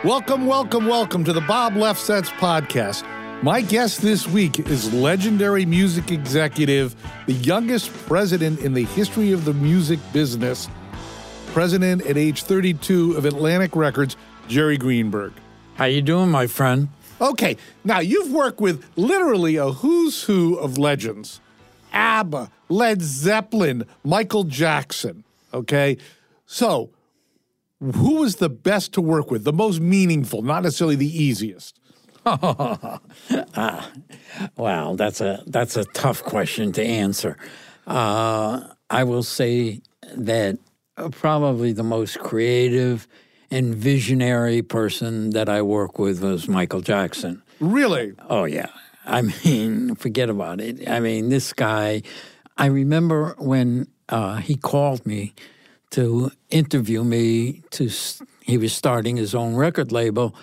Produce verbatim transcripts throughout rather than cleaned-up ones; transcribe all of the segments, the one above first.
Welcome, welcome, welcome to the Bob Lefsetz podcast. My guest this week is legendary music executive, the youngest president in the history of the music business, president at age thirty-two of Atlantic Records, Jerry Greenberg. How you doing, my friend? Okay, now you've worked with literally a who's who of legends. ABBA, Led Zeppelin, Michael Jackson, okay? So, who was the best to work with, the most meaningful, not necessarily the easiest? ah, wow, that's a that's a tough question to answer. Uh, I will say that probably the most creative and visionary person that I work with was Michael Jackson. Really? Oh, yeah. I mean, forget about it. I mean, this guy, I remember when uh, he called me to interview me. To he was starting his own record label,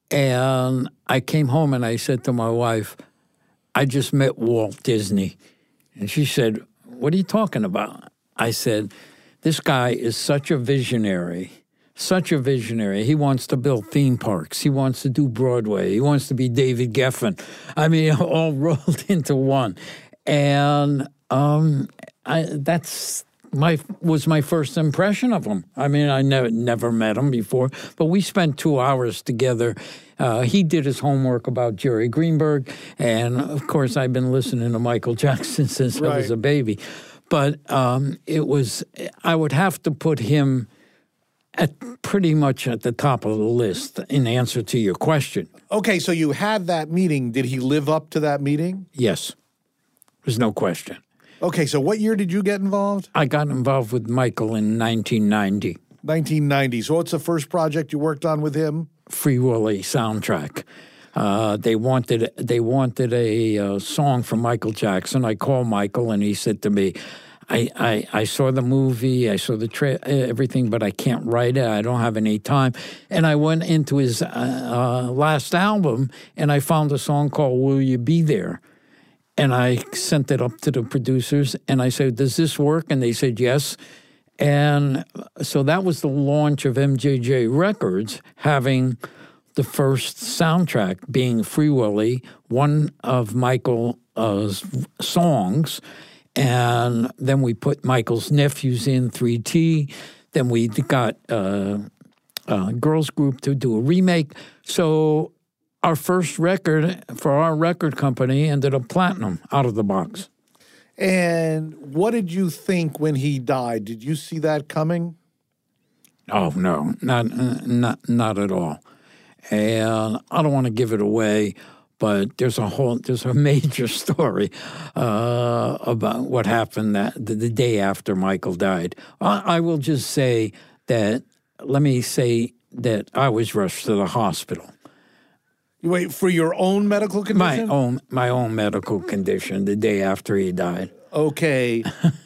and I came home and I said to my wife, I just met Walt Disney. And she said, what are you talking about? I said, this guy is such a visionary, such a visionary. He wants to build theme parks. He wants to do Broadway. He wants to be David Geffen. I mean, all rolled into one. And um, I, that's... My was my first impression of him. I mean, I never never met him before, but we spent two hours together. Uh, he did his homework about Jerry Greenberg, and of course, I've been listening to Michael Jackson since right. I was a baby. But um, it was I would have to put him at pretty much at the top of the list in answer to your question. Okay, so you had that meeting. Did he live up to that meeting? Yes, there's no question. Okay, so what year did you get involved? I got involved with Michael in nineteen ninety. nineteen ninety. So what's the first project you worked on with him? Free Willy soundtrack. Uh, they wanted they wanted a uh, song from Michael Jackson. I called Michael, and he said to me, I, I, I saw the movie, I saw the tra- everything, but I can't write it. I don't have any time. And I went into his uh, uh, last album, and I found a song called Will You Be There? And I sent it up to the producers, and I said, does this work? And they said, yes. And so that was the launch of M J J Records, having the first soundtrack being Free Willy, one of Michael's uh, songs. And then we put Michael's nephews in, three T. Then we got uh, a girls group to do a remake. So our first record for our record company ended up platinum out of the box. And what did you think when he died? Did you see that coming? Oh, no, not uh, not not at all. And I don't want to give it away, but there's a whole there's a major story uh, about what happened that the, the day after Michael died. I, I will just say that. Let me say that I was rushed to the hospital. Wait, for your own medical condition? My own my own medical condition the day after he died. Okay.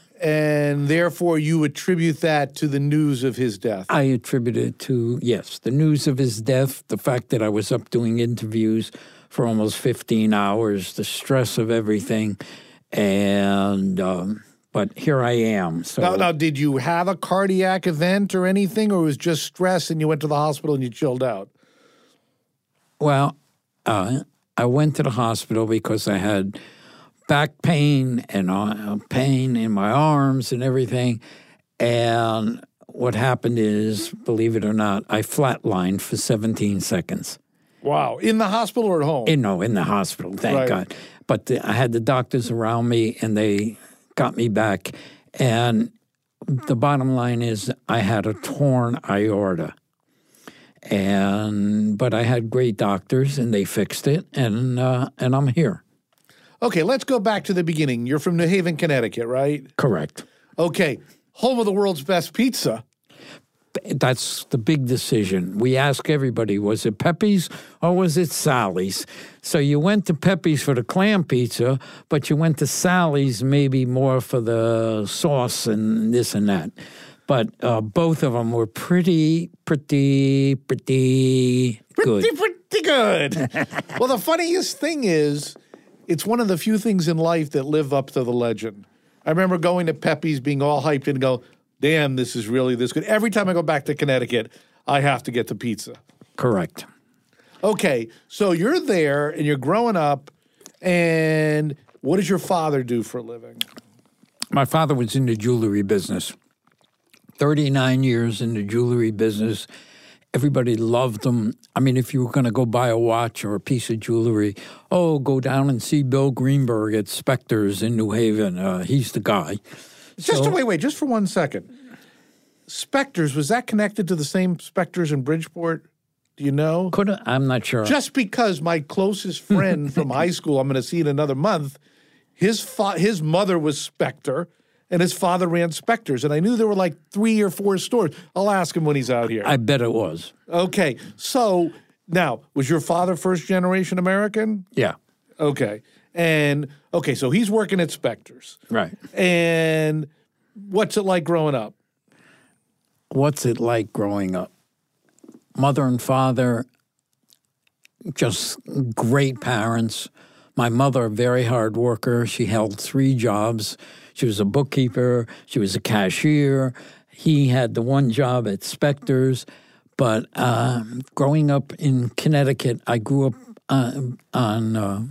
And therefore you attribute that to the news of his death? I attribute it to, yes, the news of his death, the fact that I was up doing interviews for almost fifteen hours, the stress of everything, and um, but here I am. So now, now, did you have a cardiac event or anything, or it was just stress and you went to the hospital and you chilled out? Well, Uh, I went to the hospital because I had back pain and uh, pain in my arms and everything. And what happened is, believe it or not, I flatlined for seventeen seconds. Wow. In the hospital or at home? In, no, in the hospital, thank right. God. But the, I had the doctors around me, and they got me back. And the bottom line is I had a torn aorta. And but I had great doctors, and they fixed it, and uh, and I'm here. Okay, let's go back to the beginning. You're from New Haven, Connecticut, right? Correct. Okay, home of the world's best pizza. That's the big decision. We ask everybody, was it Pepe's or was it Sally's? So you went to Pepe's for the clam pizza, but you went to Sally's maybe more for the sauce and this and that. But uh, both of them were pretty, pretty, pretty good. Pretty, pretty good. Well, the funniest thing is, it's one of the few things in life that live up to the legend. I remember going to Pepe's, being all hyped and go, damn, this is really this good. Every time I go back to Connecticut, I have to get the pizza. Correct. Okay, so you're there and you're growing up, and what does your father do for a living? My father was in the jewelry business. thirty-nine years in the jewelry business. Everybody loved him. I mean, if you were going to go buy a watch or a piece of jewelry, oh, go down and see Bill Greenberg at Spector's in New Haven. Uh, he's the guy. Just So- to, wait, wait, just for one second. Spector's, was that connected to the same Spector's in Bridgeport? Do you know? Could I'm not sure. Just because my closest friend from high school, I'm going to see in another month, his fa- his mother was Spector, and his father ran Spector's, and I knew there were like three or four stores. I'll ask him when he's out here. I bet it was. Okay, so now, was your father first generation American? Yeah. Okay, and okay, so he's working at Spector's. Right. And what's it like growing up? What's it like growing up? Mother and father, just great parents. My mother, a very hard worker. She held three jobs. She was a bookkeeper. She was a cashier. He had the one job at Spector's. But uh, growing up in Connecticut, I grew up uh, on uh,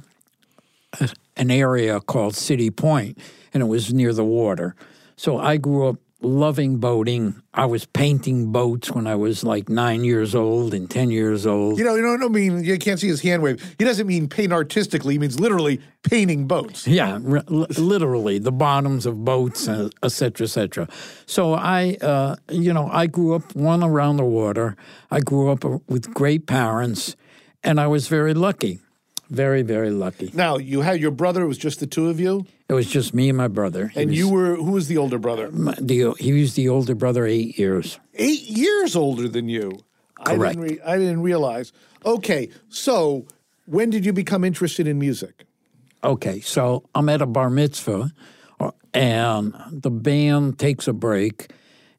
an area called City Point, and it was near the water. So I grew up loving boating. I was painting boats when I was like nine years old and ten years old. You know, you know, don't mean you can't see his hand wave. He doesn't mean paint artistically. He means literally painting boats. Yeah, r- literally the bottoms of boats, uh, et cetera, et cetera. So I, uh, you know, I grew up one around the water. I grew up with great parents, and I was very lucky, very, very lucky. Now, you had your brother. It was just the two of you, It was just me and my brother. He and was, you were who was the older brother? my- the, he was the older brother, eight years. Eight years older than you. I Correct. didn't, re- I didn't realize. Okay, so when did you become interested in music? Okay, so I'm at a bar mitzvah, uh, and the band takes a break,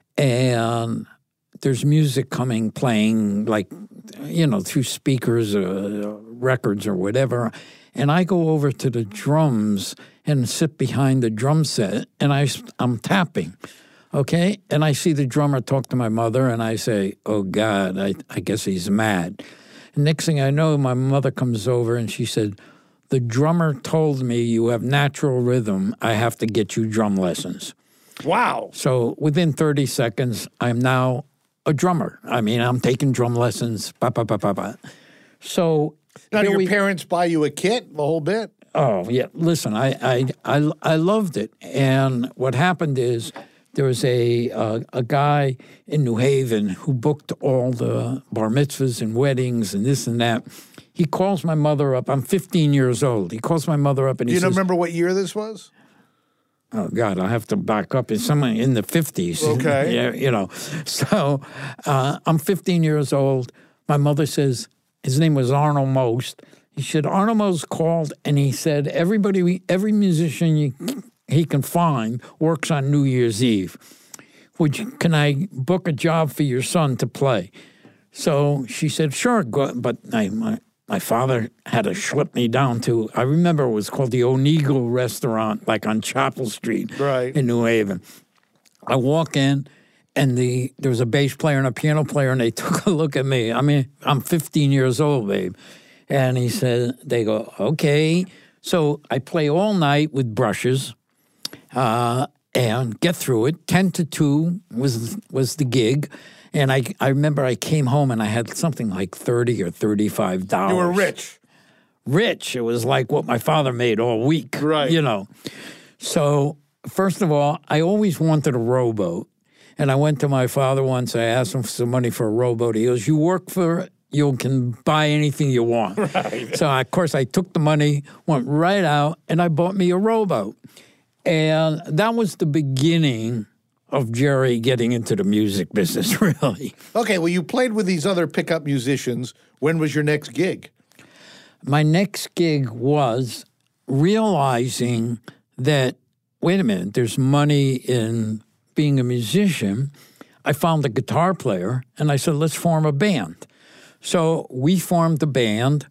and there's music coming, playing, like, you know, through speakers, uh, records, or whatever. And I go over to the drums and sit behind the drum set, and I, I'm tapping, okay? And I see the drummer talk to my mother, and I say, oh, God, I, I guess he's mad. And next thing I know, my mother comes over, and she said, the drummer told me you have natural rhythm. I have to get you drum lessons. Wow. So within thirty seconds, I'm now a drummer. I mean, I'm taking drum lessons. Ba, ba, ba, ba, ba. So Now, did here your we- parents buy you a kit, the whole bit? Oh, yeah. Listen, I, I, I, I loved it. And what happened is there was a, uh, a guy in New Haven who booked all the bar mitzvahs and weddings and this and that. He calls my mother up. I'm fifteen years old. He calls my mother up and Do he you says, remember what year this was? oh, God, I have to back up. It's somewhere in the fifties. Okay. Yeah, you know. So uh, I'm fifteen years old. My mother says, his name was Arnold Most. He said, Arnold Most called, and he said, everybody, every musician you, he can find works on New Year's Eve. Would you, can I book a job for your son to play? So she said, sure, go, but I, my, my father had to schlep me down to, I remember it was called the Oneagle Restaurant, like on Chapel Street Right. in New Haven. I walk in, and the there was a bass player and a piano player, and they took a look at me. I mean, I'm fifteen years old, babe. And he said, they go, okay. So I play all night with brushes uh, and get through it. ten to two was was the gig. And I, I remember I came home and I had something like thirty or thirty-five dollars. You were rich. Rich. It was like what my father made all week. Right. You know. So, first of all, I always wanted a rowboat. And I went to my father once. I asked him for some money for a rowboat. He goes, you work for it, you can buy anything you want. Right. So, of course, I took the money, went right out, and I bought me a rowboat. And that was the beginning of Jerry getting into the music business, really. Okay, well, you played with these other pickup musicians. When was your next gig? My next gig was realizing that, wait a minute, there's money in being a musician. I found a guitar player, and I said, let's form a band. So we formed the band,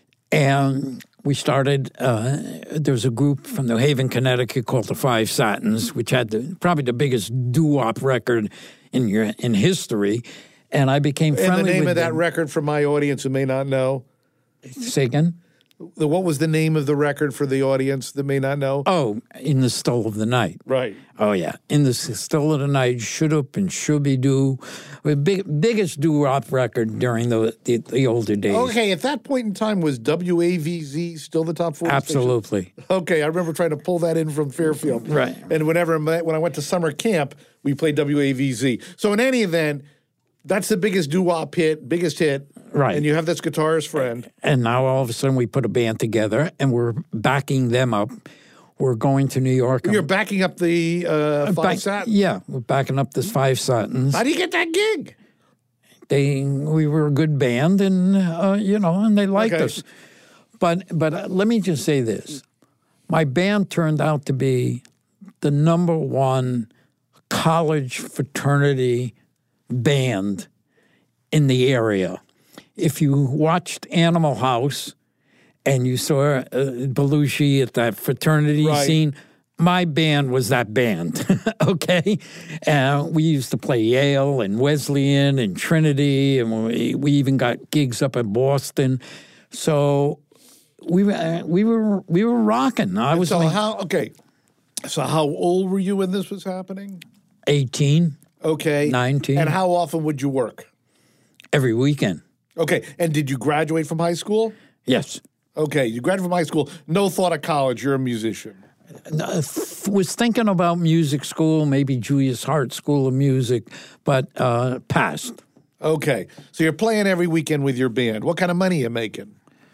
and we started, uh, there was a group from New Haven, Connecticut called the Five Satins, which had the, probably the biggest doo-wop record in your, in history. and I became And friendly the name with of that them. record for my audience who may not know? Say again? The- What was the name of the record for the audience that may not know? Oh, In the Still of the Night. Right. Oh, yeah. In the Still of the Night, Should Up and Shooby Doo. The big, biggest doo-wop record during the, the the older days. Okay, at that point in time, was W A V Z still the top forty station? Absolutely. Okay, I remember trying to pull that in from Fairfield. Right. And whenever when I went to summer camp, we played W A V Z. So in any event, that's the biggest doo-wop hit, biggest hit. Right. And you have this guitarist friend. And now all of a sudden we put a band together and we're backing them up. We're going to New York. You're backing up the uh, Five Back- Satin. Yeah, we're backing up this Five Satins. How do you get that gig? They, we were a good band, and uh, you know, and they liked Okay. us. But but uh, let me just say this: my band turned out to be the number one college fraternity band in the area. If you watched Animal House and you saw uh, Belushi at that fraternity Right. scene, my band was that band, okay? Uh, we used to play Yale and Wesleyan and Trinity, and we, we even got gigs up in Boston. So we were uh, we were we were rocking. I was So like how? Okay. So how old were you when this was happening? eighteen Okay. nineteen. And how often would you work? every weekend. Okay. And did you graduate from high school? Yes. Okay. You graduated from high school. No thought of college. You're a musician. Uh, th- was thinking about music school, maybe Julius Hart School of Music, but uh, passed. Okay. So you're playing every weekend with your band. What kind of money are you making?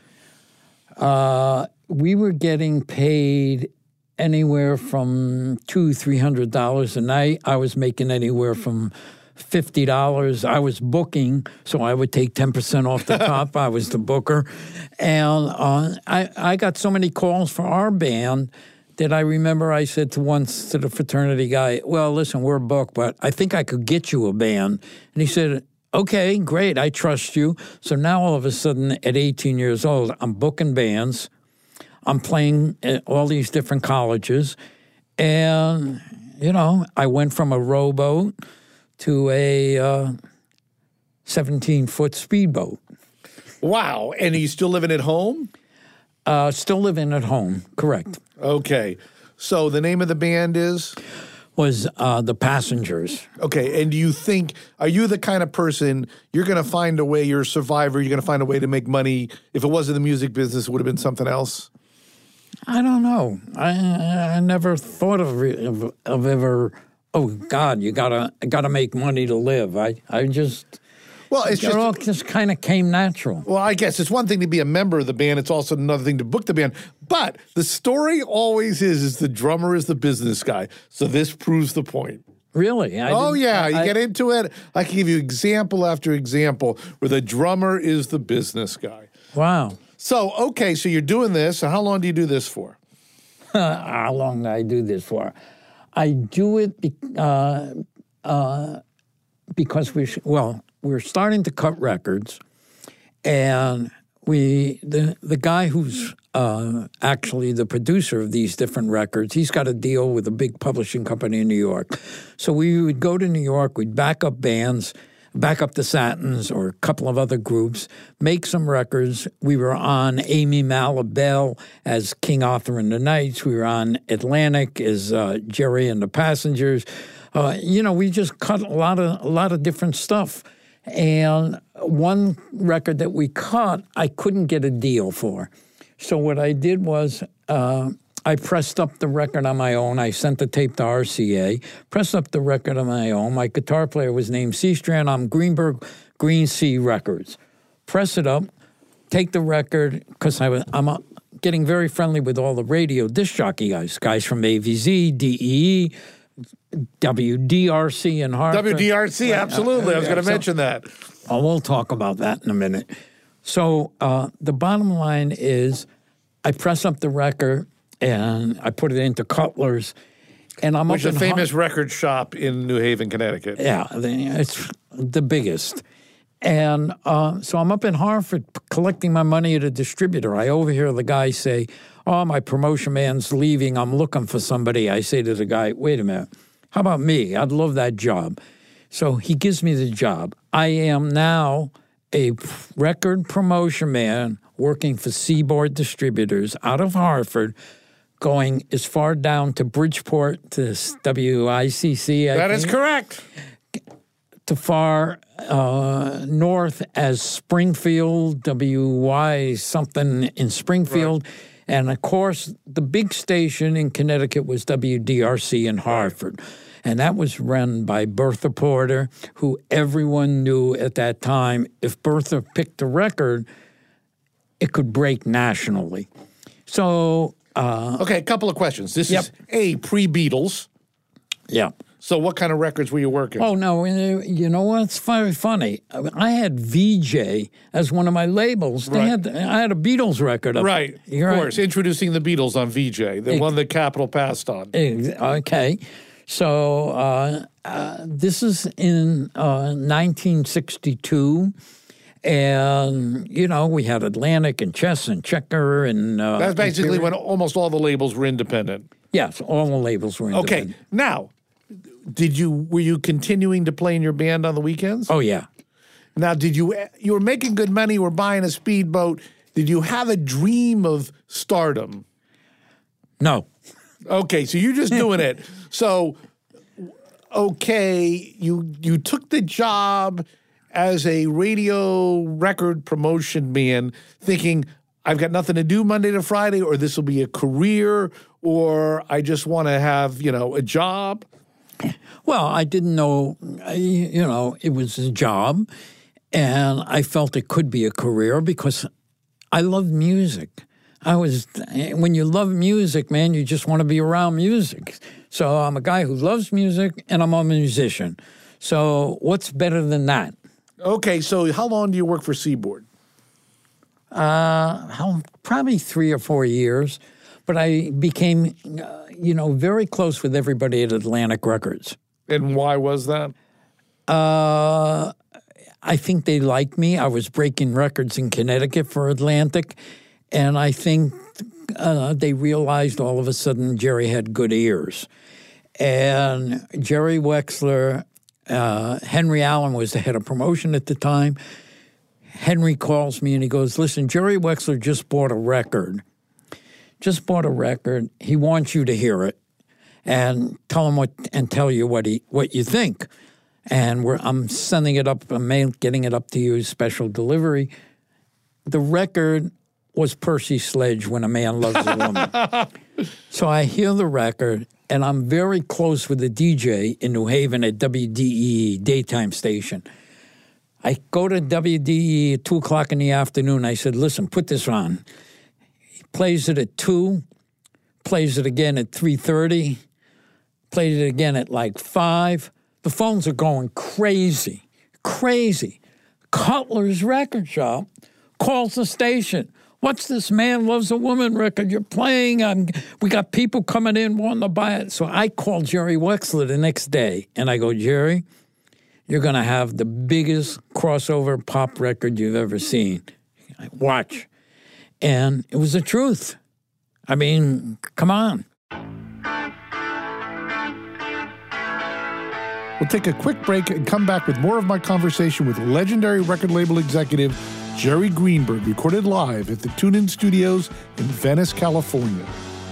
Uh, we were getting paid anywhere from two, three hundred dollars a night. I was making anywhere from fifty dollars. I was booking, so I would take ten percent off the top. I was the booker, and uh, I I got so many calls for our band that I remember I said to once to the fraternity guy, "Well, listen, we're booked, but I think I could get you a band." And he said, "Okay, great, I trust you." So now all of a sudden, at eighteen years old, I'm booking bands. I'm playing at all these different colleges. And, you know, I went from a rowboat to a seventeen-foot speedboat. Wow. And are you still living at home? Uh, still living at home, correct. Okay. So the name of the band is? Was uh, The Passengers. Okay. And do you think, are you the kind of person, you're going to find a way, you're a survivor, you're going to find a way to make money? If it wasn't the music business, it would have been something else? I don't know. I I never thought of re- of, of ever. Oh God, you gotta gotta make money to live. I I just Well, it's it just, all just kind of came natural. well, I guess it's one thing to be a member of the band. It's also another thing to book the band. But the story always is, is the drummer is the business guy. So this proves the point. Really? I Oh, didn't- yeah. You I- get into it. I can give you example after example where the drummer is the business guy. Wow. So, okay, so you're doing this. So how long do you do this for? How long do I do this for? I do it be, uh, uh, because we well we're starting to cut records, and we the the guy who's uh, actually the producer of these different records, he's got a deal with a big publishing company in New York. So we would go to New York, we'd back up bands, back up the Satins or a couple of other groups, make some records. We were on Amy Malabelle as King Arthur and the Knights. We were on Atlantic as uh, Jerry and the Passengers. Uh, you know, we just cut a lot of a lot of different stuff. And one record that we cut, I couldn't get a deal for. So what I did was uh, I pressed up the record on my own. I sent the tape to R C A, pressed up the record on my own. My guitar player was named C. Strand. I'm Greenberg Green Sea Records. Press it up, take the record, because I'm uh, getting very friendly with all the radio disc jockey guys, guys from A V Z, D E E, W D R C in Hartford. W D R C, absolutely. I was going to So- mention that. Oh, we'll talk about that in a minute. So uh, the bottom line is I press up the record and I put it into Cutler's, and I'm Which up is a in Har- famous record shop in New Haven, Connecticut. Yeah, the- it's the biggest. And uh, so I'm up in Hartford collecting my money at a distributor. I overhear the guy say, "Oh, my promotion man's leaving. I'm looking for somebody." I say to the guy, "Wait a minute. How about me? I'd love that job." So he gives me the job. I am now a record promotion man working for Seaboard Distributors out of Hartford, going as far down to Bridgeport, to W I C C. I That think, is correct. to far uh, north as Springfield, W Y something in Springfield. Right. And, of course, the big station in Connecticut was W D R C in Hartford. Right. And that was run by Bertha Porter, who everyone knew at that time, if Bertha picked a record, it could break nationally. So... Uh, okay, a couple of questions. This yep. is, A, pre-Beatles. Yeah. So what kind of records were you working? Oh, no, you know what's very funny? I had V J as one of my labels. They right. had I had a Beatles record. Up. Right, of right. course. Introducing the Beatles on V J, the it, one that Capitol passed on. Okay. So uh, uh, this is in uh, nineteen sixty-two. And, you know, we had Atlantic and Chess and Checker and... Uh, That's basically Imperial. when almost all the labels were independent. Yes, all the labels were independent. Okay, now, did you were you continuing to play in your band on the weekends? Oh, yeah. Now, did you... You were making good money, you were buying a speedboat. Did you have a dream of stardom? No. Okay, so you're just doing it. So, okay, you you took the job... as a radio record promotion man, thinking, I've got nothing to do Monday to Friday, or this will be a career, or I just want to have, you know, a job? Well, I didn't know, you know, it was a job, and I felt it could be a career because I love music. I was, when you love music, man, you just want to be around music. So I'm a guy who loves music, and I'm a musician. So what's better than that? Okay, so how long do you work for Seaboard? Uh, how, probably three or four years. But I became, uh, you know, very close with everybody at Atlantic Records. And why was that? Uh, I think they liked me. I was breaking records in Connecticut for Atlantic. And I think uh, they realized all of a sudden Jerry had good ears. And Jerry Wexler... Uh, Henry Allen was the head of promotion at the time. Henry calls me and he goes, listen, Jerry Wexler just bought a record. Just bought a record. He wants you to hear it and tell him what and tell you what he what you think. And we're, I'm sending it up, I'm getting it up to you, special delivery. The record was Percy Sledge, When a Man Loves a Woman. So I hear the record. And I'm very close with the D J in New Haven at W D E, daytime station. I go to W D E at two o'clock in the afternoon. I said, listen, put this on. He plays it at two, plays it again at three thirty, played it again at like five. The phones are going crazy, crazy. Cutler's Record Shop calls the station. What's this Man Loves a Woman record you're playing? I'm, we got people coming in wanting to buy it. So I called Jerry Wexler the next day, and I go, Jerry, you're going to have the biggest crossover pop record you've ever seen. Watch. And it was the truth. I mean, come on. We'll take a quick break and come back with more of my conversation with legendary record label executive Jerry Greenberg, recorded live at the TuneIn Studios in Venice, California.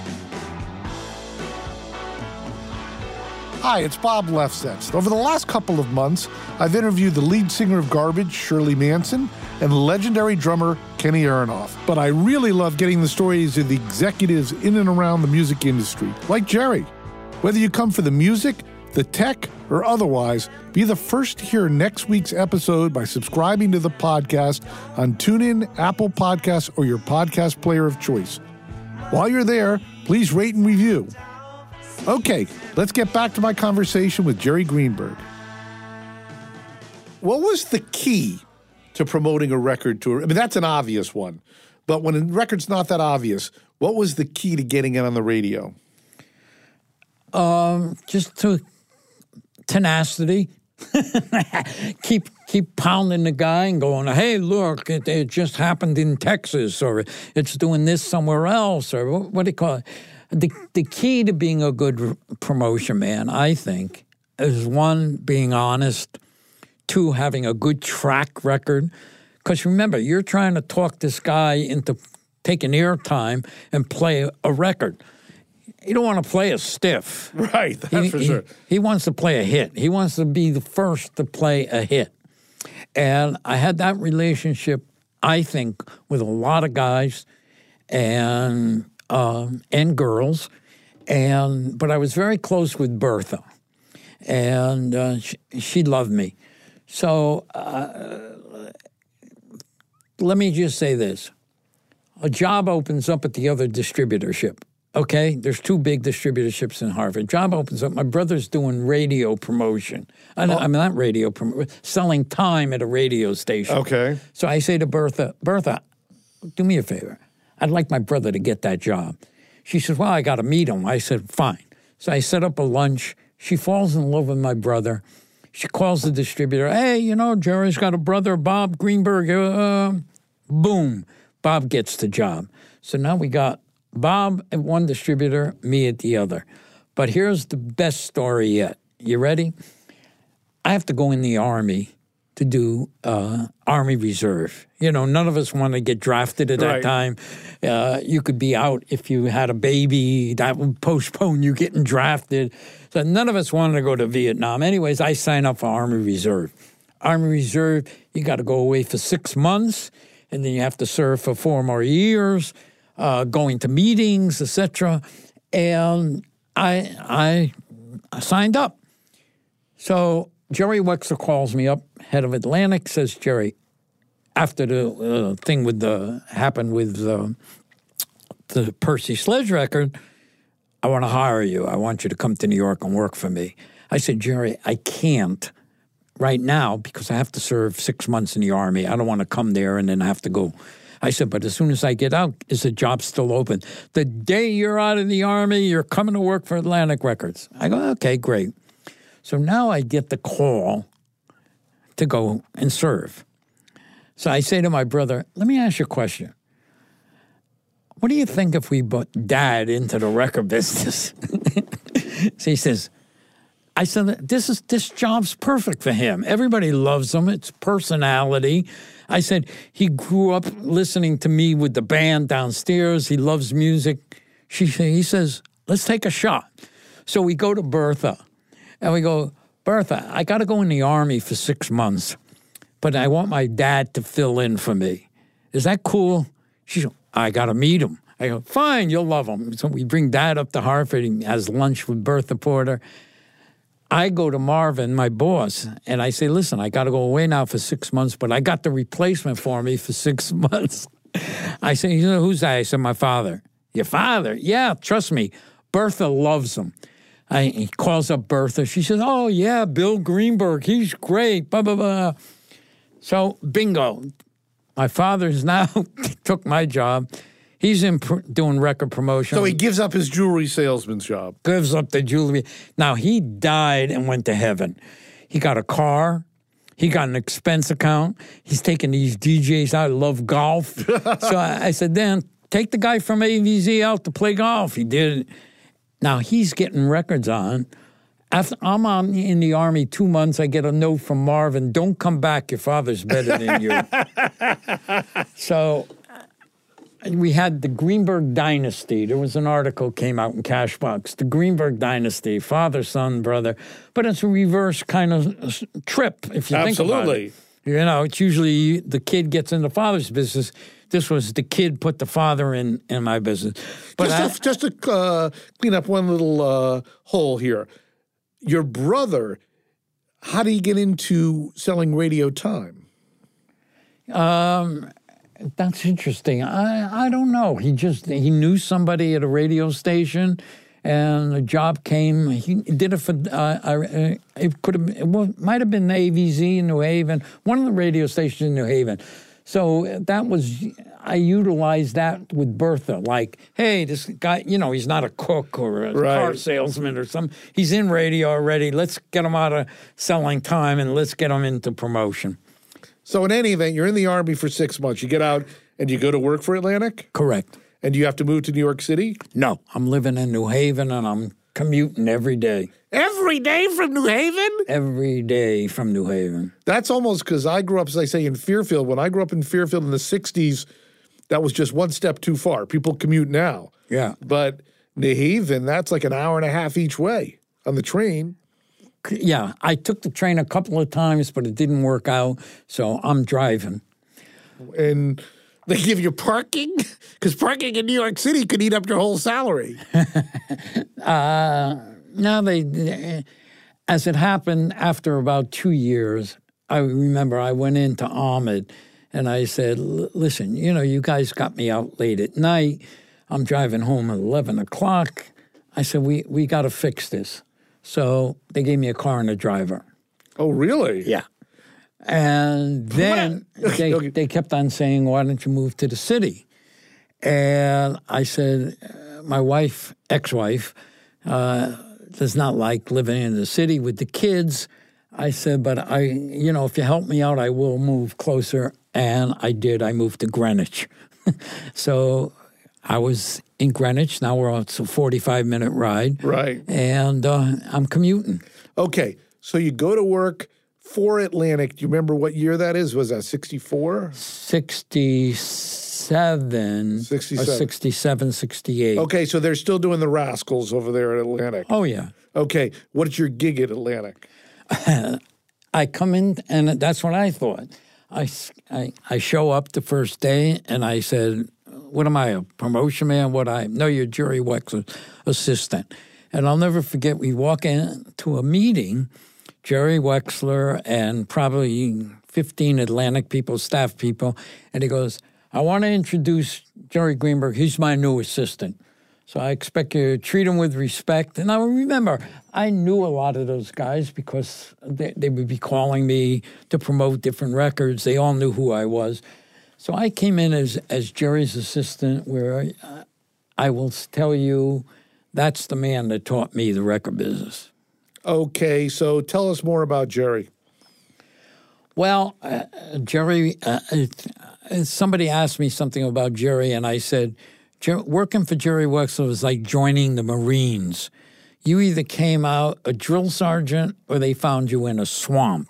Hi, it's Bob Lefsetz. Over the last couple of months, I've interviewed the lead singer of Garbage, Shirley Manson, and legendary drummer Kenny Aronoff. But I really love getting the stories of the executives in and around the music industry, like Jerry. Whether you come for the music, the tech, or otherwise, be the first to hear next week's episode by subscribing to the podcast on TuneIn, Apple Podcasts, or your podcast player of choice. While you're there, please rate and review. Okay, let's get back to my conversation with Jerry Greenberg. What was the key to promoting a record tour? I mean, that's an obvious one. But when a record's not that obvious, what was the key to getting it on the radio? Um, just to... tenacity. keep keep pounding the guy and going, hey, look, it, it just happened in Texas, or it's doing this somewhere else, or what, what do you call it? The, the key to being a good promotion man, I think, is one, being honest, Two, having a good track record. Because remember, you're trying to talk this guy into taking airtime and play a record. You don't want to play a stiff. Right, that's he, for sure. He, he wants to play a hit. He wants to be the first to play a hit. And I had that relationship, I think, with a lot of guys and um, and girls. And but I was very close with Bertha. And uh, she, she loved me. So uh, let me just say this. A job opens up at the other distributorship. Okay, there's two big distributorships in Harvard. Job opens up. My brother's doing radio promotion. I, oh. I mean, not radio promotion, selling time at a radio station. Okay. So I say to Bertha, Bertha, do me a favor. I'd like my brother to get that job. She says, well, I got to meet him. I said, fine. So I set up a lunch. She falls in love with my brother. She calls the distributor. Hey, you know, Jerry's got a brother, Bob Greenberg. Uh, boom. Bob gets the job. So now we got Bob at one distributor, me at the other. But here's the best story yet. You ready? I have to go in the Army to do uh, Army Reserve. You know, none of us want to get drafted at that right. time. Uh, you could be out if you had a baby. That would postpone you getting drafted. So none of us wanted to go to Vietnam. Anyways, I signed up for Army Reserve. Army Reserve, you got to go away for six months, and then you have to serve for four more years. Uh, going to meetings, et cetera, and I, I I signed up. So Jerry Wexler calls me up, head of Atlantic, says, Jerry, after the uh, thing with the happened with uh, the Percy Sledge record, I want to hire you. I want you to come to New York and work for me. I said, Jerry, I can't right now because I have to serve six months in the Army. I don't want to come there and then have to go. I said, but as soon as I get out, is the job still open? The day you're out of the Army, you're coming to work for Atlantic Records. I go, okay, great. So now I get the call to go and serve. So I say to my brother, let me ask you a question. What do you think if we put Dad into the record business? So he says, I said, this is this job's perfect for him. Everybody loves him. It's personality. I said, he grew up listening to me with the band downstairs. He loves music. She, he says, let's take a shot. So we go to Bertha, and we go, Bertha, I got to go in the Army for six months, but I want my dad to fill in for me. Is that cool? She said, I got to meet him. I go, fine, you'll love him. So we bring Dad up to Hartford. He has lunch with Bertha Porter. I go to Marvin, my boss, and I say, listen, I got to go away now for six months, but I got the replacement for me for six months. I say, you know, who's that? I said, my father. Your father? Yeah, trust me. Bertha loves him. I, he calls up Bertha. She says, oh, yeah, Bill Greenberg. He's great, blah, blah, blah. So, bingo. My father's now took my job. He's in pr- doing record promotion. So he gives up his jewelry salesman's job. Gives up the jewelry. Now, he died and went to heaven. He got a car. He got an expense account. He's taking these D Js out. I love golf. So I, I said, Dan, take the guy from A V Z out to play golf. He did. Now, he's getting records on. After I'm on in the Army two months, I get a note from Marvin, don't come back. Your father's better than you. So we had the Greenberg Dynasty. There was an article came out in Cashbox. The Greenberg Dynasty, father, son, brother. But it's a reverse kind of trip, if you Absolutely. think about it. You know, it's usually the kid gets in the father's business. This was the kid put the father in, in my business. But just, I, to, just to uh, clean up one little uh, hole here. Your brother, how did he get into selling radio time? Um... That's interesting. I, I don't know. He just, he knew somebody at a radio station and a job came. He did it for, uh, I, it could have, it might have been A V Z in New Haven, one of the radio stations in New Haven. So that was, I utilized that with Bertha. Like, hey, this guy, you know, he's not a cook or a right. car salesman or something. He's in radio already. Let's get him out of selling time and let's get him into promotion. So in any event, you're in the Army for six months. You get out and you go to work for Atlantic? Correct. And you have to move to New York City? No, I'm living in New Haven, and I'm commuting every day. Every day from New Haven? Every day from New Haven. That's almost because I grew up, as I say, in Fairfield. When I grew up in Fairfield in the sixties, that was just one step too far. People commute now. Yeah. But New Haven, that's like an hour and a half each way on the train. Yeah, I took the train a couple of times, but it didn't work out, so I'm driving. And they give you parking? Because parking in New York City could eat up your whole salary. uh, no, they, they, as it happened, after about two years, I remember I went into Ahmed and I said, listen, you know, you guys got me out late at night. I'm driving home at eleven o'clock. I said, we, we got to fix this. So they gave me a car and a driver. Oh, really? Yeah. And then they, okay. they kept on saying, why don't you move to the city? And I said, my wife, ex-wife, uh, does not like living in the city with the kids. I said, but I, you know, if you help me out, I will move closer. And I did. I moved to Greenwich. So I was in Greenwich. Now we're on a forty-five minute ride. Right. And uh, I'm commuting. Okay. So you go to work for Atlantic. Do you remember what year that is? Was that sixty-four? sixty-seven. sixty-seven. Or sixty-seven, sixty-eight. Okay. So they're still doing the Rascals over there at Atlantic. Oh, yeah. Okay. What's your gig at Atlantic? I come in, and that's what I thought. I, I, I show up the first day, and I said, what am I, a promotion man? What I No, you're Jerry Wexler's assistant. And I'll never forget, we walk into a meeting, Jerry Wexler and probably fifteen Atlantic people, staff people, and he goes, I want to introduce Jerry Greenberg. He's my new assistant. So I expect you to treat him with respect. And I remember, I knew a lot of those guys because they, they would be calling me to promote different records. They all knew who I was. So I came in as, as Jerry's assistant, where I, I will tell you, that's the man that taught me the record business. Okay, so tell us more about Jerry. Well, uh, Jerry, uh, uh, somebody asked me something about Jerry, and I said, working for Jerry Wexler was like joining the Marines. You either came out a drill sergeant or they found you in a swamp.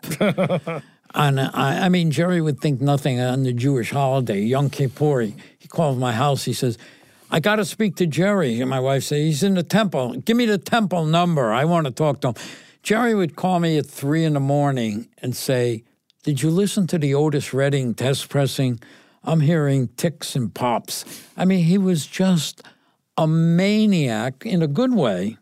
And I, I mean, Jerry would think nothing on the Jewish holiday, Yom Kippur. He, he called my house. He says, I got to speak to Jerry. And my wife said, he's in the temple. Give me the temple number. I want to talk to him. Jerry would call me at three in the morning and say, did you listen to the Otis Redding test pressing? I'm hearing ticks and pops. I mean, he was just a maniac in a good way.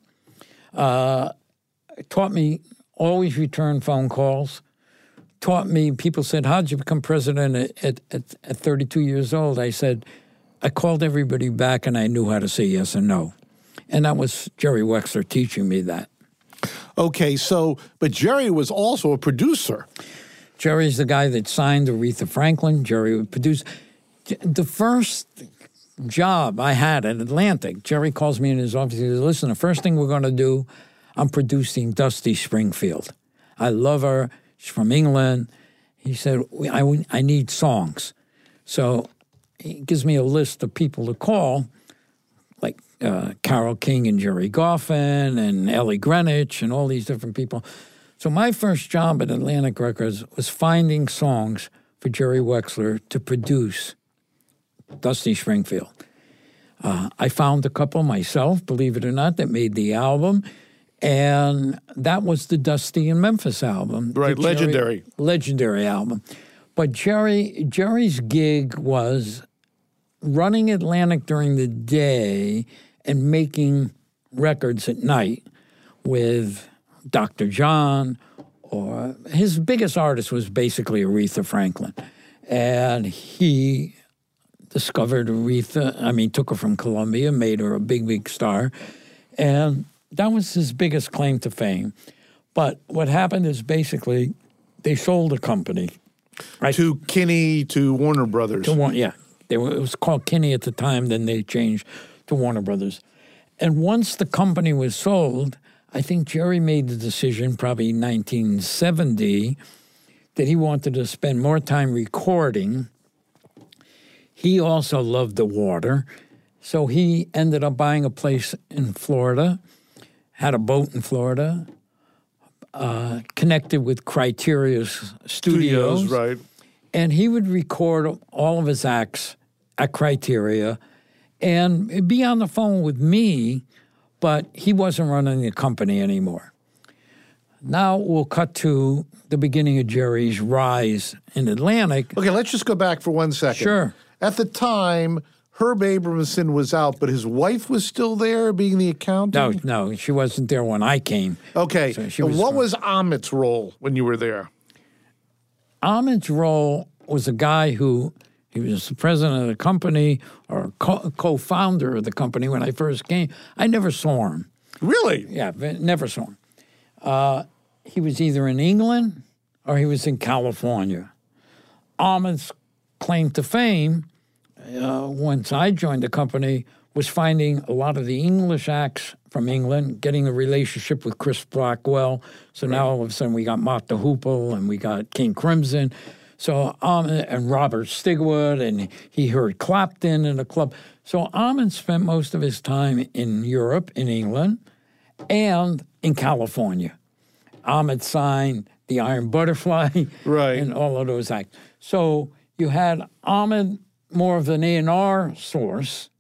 Uh, taught me always return phone calls. Taught me, people said, how'd you become president at, at, at, at thirty-two years old? I said, I called everybody back and I knew how to say yes and no. And that was Jerry Wexler teaching me that. Okay, so, but Jerry was also a producer. Jerry's the guy that signed Aretha Franklin. Jerry would produce. The first job I had at Atlantic, Jerry calls me in his office. He says, listen, the first thing we're going to do, I'm producing Dusty Springfield. I love her. She's from England. He said, I, I need songs. So he gives me a list of people to call, like uh, Carole King and Jerry Goffin and Ellie Greenwich and all these different people. So my first job at Atlantic Records was finding songs for Jerry Wexler to produce Dusty Springfield. Uh, I found a couple myself, believe it or not, that made the album. And that was the Dusty in Memphis album. Right, Jerry, legendary. Legendary album. But Jerry Jerry's gig was running Atlantic during the day and making records at night with Doctor John, or his biggest artist was basically Aretha Franklin. And he discovered Aretha, I mean, took her from Columbia, made her a big, big star. And that was his biggest claim to fame. But what happened is basically they sold the company. Right? To Kinney, to Warner Brothers. To Warner, yeah. They were, it was called Kinney at the time, then they changed to Warner Brothers. And once the company was sold, I think Jerry made the decision, probably nineteen seventy, that he wanted to spend more time recording. He also loved the water, so he ended up buying a place in Florida, had a boat in Florida, uh, connected with Criteria's studios. Studios, right. And he would record all of his acts at Criteria and be on the phone with me, but he wasn't running the company anymore. Now we'll cut to the beginning of Jerry's rise in Atlantic. Okay, let's just go back for one second. Sure. At the time, Herb Abramson was out, but his wife was still there being the No, accountant? no, she wasn't there when I came. Okay. So she And was what fine. was Amit's role when you were there? Ahmed's role was a guy who, he was the president of the company or co- co-founder of the company when I first came. I never saw him. Really? Yeah, but never saw him. Uh, he was either in England or he was in California. Ahmed's claim to fame, uh, once I joined the company, was finding a lot of the English acts from England, getting a relationship with Chris Blackwell. So right. now all of a sudden we got Martha Hoople and we got King Crimson. So Ahmed and Robert Stigwood, and he heard Clapton in the club. So Ahmed spent most of his time in Europe, in England, and in California. Ahmed signed the Iron Butterfly right. and all of those acts. So you had Ahmed more of an A and R source,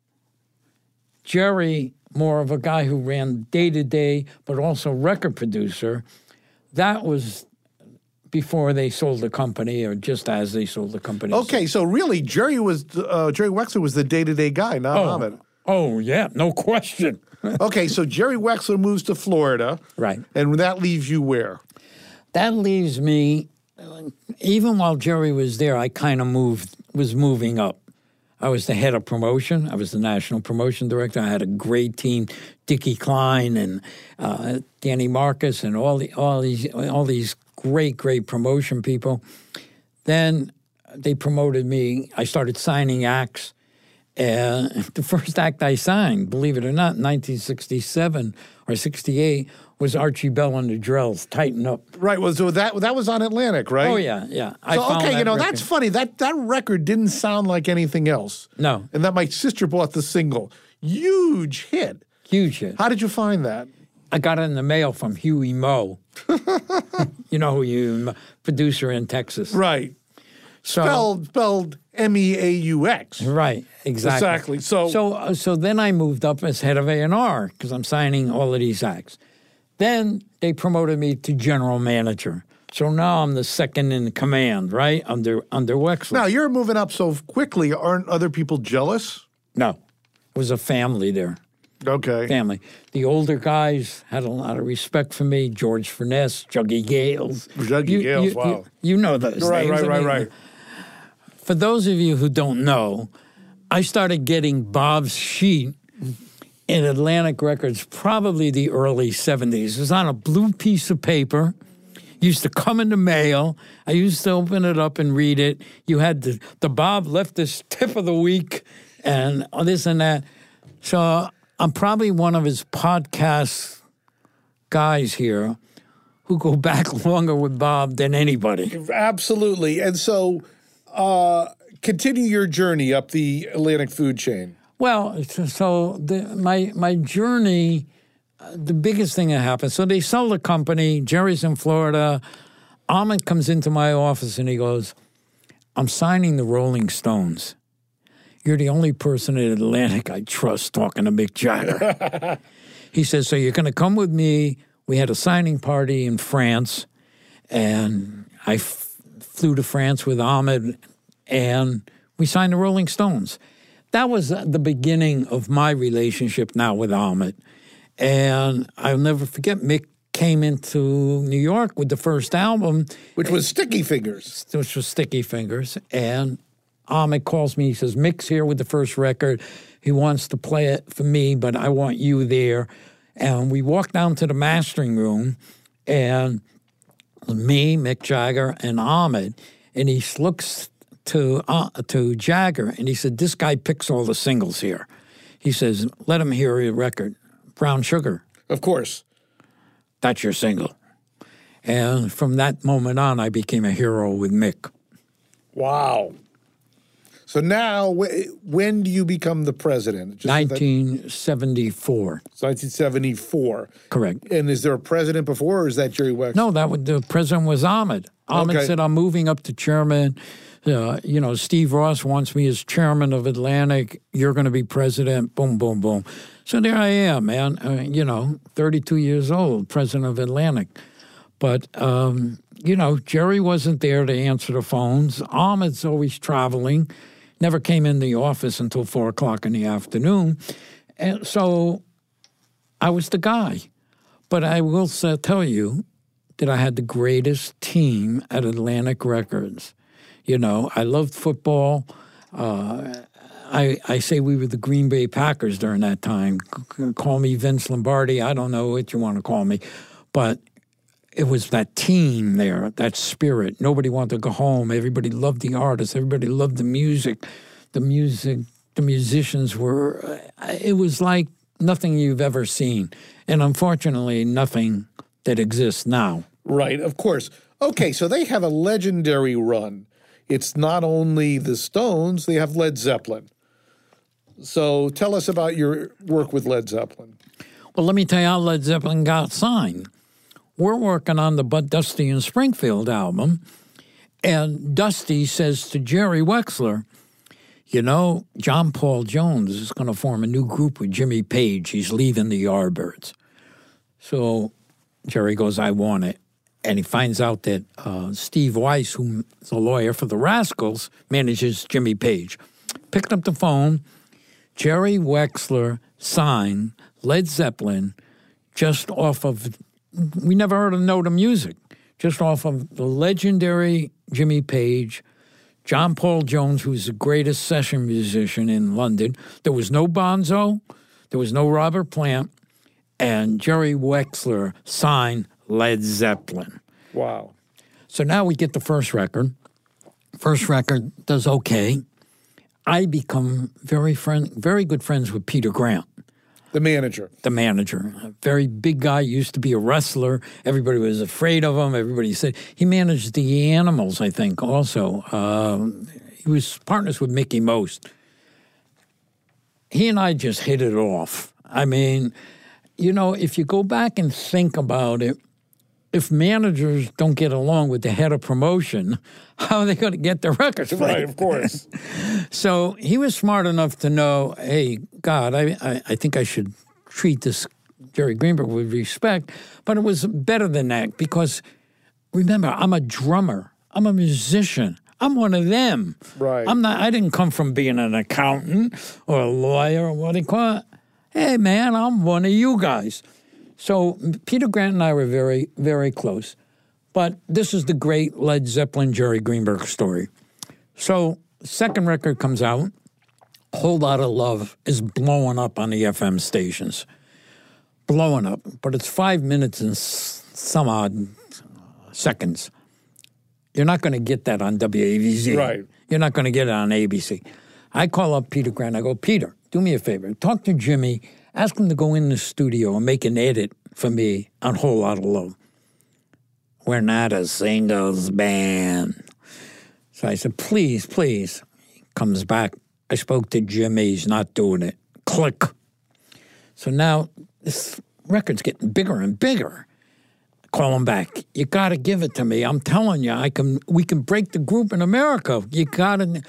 Jerry more of a guy who ran day-to-day, but also record producer. That was before they sold the company or just as they sold the company. Okay, so really, Jerry was uh, Jerry Wexler was the day-to-day guy, not oh, Ahmed. Oh, yeah, no question. Okay, so Jerry Wexler moves to Florida. Right. And that leaves you where? That leaves me, even while Jerry was there, I kind of moved, was moving up. I was the head of promotion. I was the national promotion director. I had a great team, Dickie Klein and uh, Danny Marcus and all the all these all these great, great promotion people. Then they promoted me. I started signing acts. And the first act I signed, believe it or not, in nineteen sixty-seven or sixty-eight, was Archie Bell and the Drells, Tighten Up. Right. Well, so that that was on Atlantic, right? Oh, yeah, yeah. I So, found okay, that you know, record. that's funny. That that record didn't sound like anything else. No. And that my sister bought the single. Huge hit. Huge hit. How did you find that? I got it in the mail from Huey Moe. You know who you, producer in Texas. Right. So, Spelled, spelled M E A U X. Right, exactly. Exactly. So, So, uh, so then I moved up as head of A and R because I'm signing all of these acts. Then they promoted me to general manager. So now I'm the second in command, right, under under Wexler. now you're moving up so quickly. Aren't other people jealous? No, it was a family there. Okay. Family. The older guys had a lot of respect for me. George Furness, Juggy Gales. Juggy You- Gales, you- wow. You, you know those Right, names. right, I right, mean, right. For those of you who don't know, I started getting Bob's sheet in Atlantic Records probably the early seventies. It was on a blue piece of paper. Used to come in the mail. I used to open it up and read it. You had the, the Bob left this tip of the week and this and that. So I'm probably one of his podcast guys here who go back longer with Bob than anybody. Absolutely. And so uh, continue your journey up the Atlantic food chain. Well, so the, my my journey, uh, the biggest thing that happened, so they sell the company, Jerry's in Florida, Ahmed comes into my office and he goes, I'm signing the Rolling Stones. You're the only person in Atlantic I trust talking to Mick Jagger. He says, so you're going to come with me. We had a signing party in France, and I f- flew to France with Ahmed, and we signed the Rolling Stones. That was the beginning of my relationship now with Ahmed. And I'll never forget, Mick came into New York with the first album. Which was Sticky Fingers. Which was Sticky Fingers. And Ahmed calls me, he says, Mick's here with the first record. He wants to play it for me, but I want you there. And we walked down to the mastering room, and me, Mick Jagger, and Ahmed, and he looks to uh, to Jagger, and he said, this guy picks all the singles here. He says, let him hear your record, Brown Sugar. Of course. That's your single. And from that moment on, I became a hero with Mick. Wow. So now, wh- when do you become the president? Just nineteen seventy-four. That, nineteen seventy-four. Correct. And is there a president before, or is that Jerry Wexler? No, that was, the president was Ahmed. Ahmed Okay. said, I'm moving up to chairman. Uh, you know, Steve Ross wants me as chairman of Atlantic. You're going to be president. Boom, boom, boom. So there I am, man. Uh, you know, thirty-two years old, president of Atlantic. But, um, you know, Jerry wasn't there to answer the phones. Ahmed's always traveling. Never came in the office until four o'clock in the afternoon. And so I was the guy. But I will say, tell you that I had the greatest team at Atlantic Records. You know, I loved football. Uh, I, I say we were the Green Bay Packers during that time. C- call me Vince Lombardi. I don't know what you want to call me. But it was that team there, that spirit. Nobody wanted to go home. Everybody loved the artists. Everybody loved the music. The music, the musicians were, it was like nothing you've ever seen. And unfortunately, nothing that exists now. Right, of course. Okay, so they have a legendary run. It's not only the Stones, they have Led Zeppelin. So tell us about your work with Led Zeppelin. Well, let me tell you how Led Zeppelin got signed. We're working on the Bud Dusty and Springfield album, and Dusty says to Jerry Wexler, you know, John Paul Jones is going to form a new group with Jimmy Page. He's leaving the Yardbirds. So Jerry goes, I want it. And he finds out that uh, Steve Weiss, who's a lawyer for the Rascals, manages Jimmy Page. Picked up the phone. Jerry Wexler signed Led Zeppelin just off of, we never heard a note of music, just off of the legendary Jimmy Page, John Paul Jones, who's the greatest session musician in London. There was no Bonzo. There was no Robert Plant. And Jerry Wexler signed Led Zeppelin. Wow. So now we get the first record. First record does okay. I become very friend, very good friends with Peter Grant. The manager. The manager. A very big guy, used to be a wrestler. Everybody was afraid of him. Everybody said, he managed the Animals, I think, also. Um, he was partners with Mickey Most. He and I just hit it off. I mean, you know, if you go back and think about it, if managers don't get along with the head of promotion, how are they going to get their records played? Right, of course. So he was smart enough to know, hey, God, I, I, I think I should treat this Jerry Greenberg with respect. But it was better than that because, remember, I'm a drummer. I'm a musician. I'm one of them. Right. I'm not. I didn't come from being an accountant or a lawyer or what do you call it. Hey, man, I'm one of you guys. So Peter Grant and I were very, very close. But this is the great Led Zeppelin Jerry Greenberg story. So second record comes out. Whole Lot of Love is blowing up on the F M stations. Blowing up. But it's five minutes and some odd seconds. You're not going to get that on W A B C. Right. You're not going to get it on A B C. I call up Peter Grant. I go, Peter, do me a favor. Talk to Jimmy. Ask him to go in the studio and make an edit for me on Whole Lot of Love. We're not a singles band. So I said, please, please. He comes back. I spoke to Jimmy. He's not doing it. Click. So now this record's getting bigger and bigger. Call him back. You got to give it to me. I'm telling you, I can. We can break the group in America. You got to.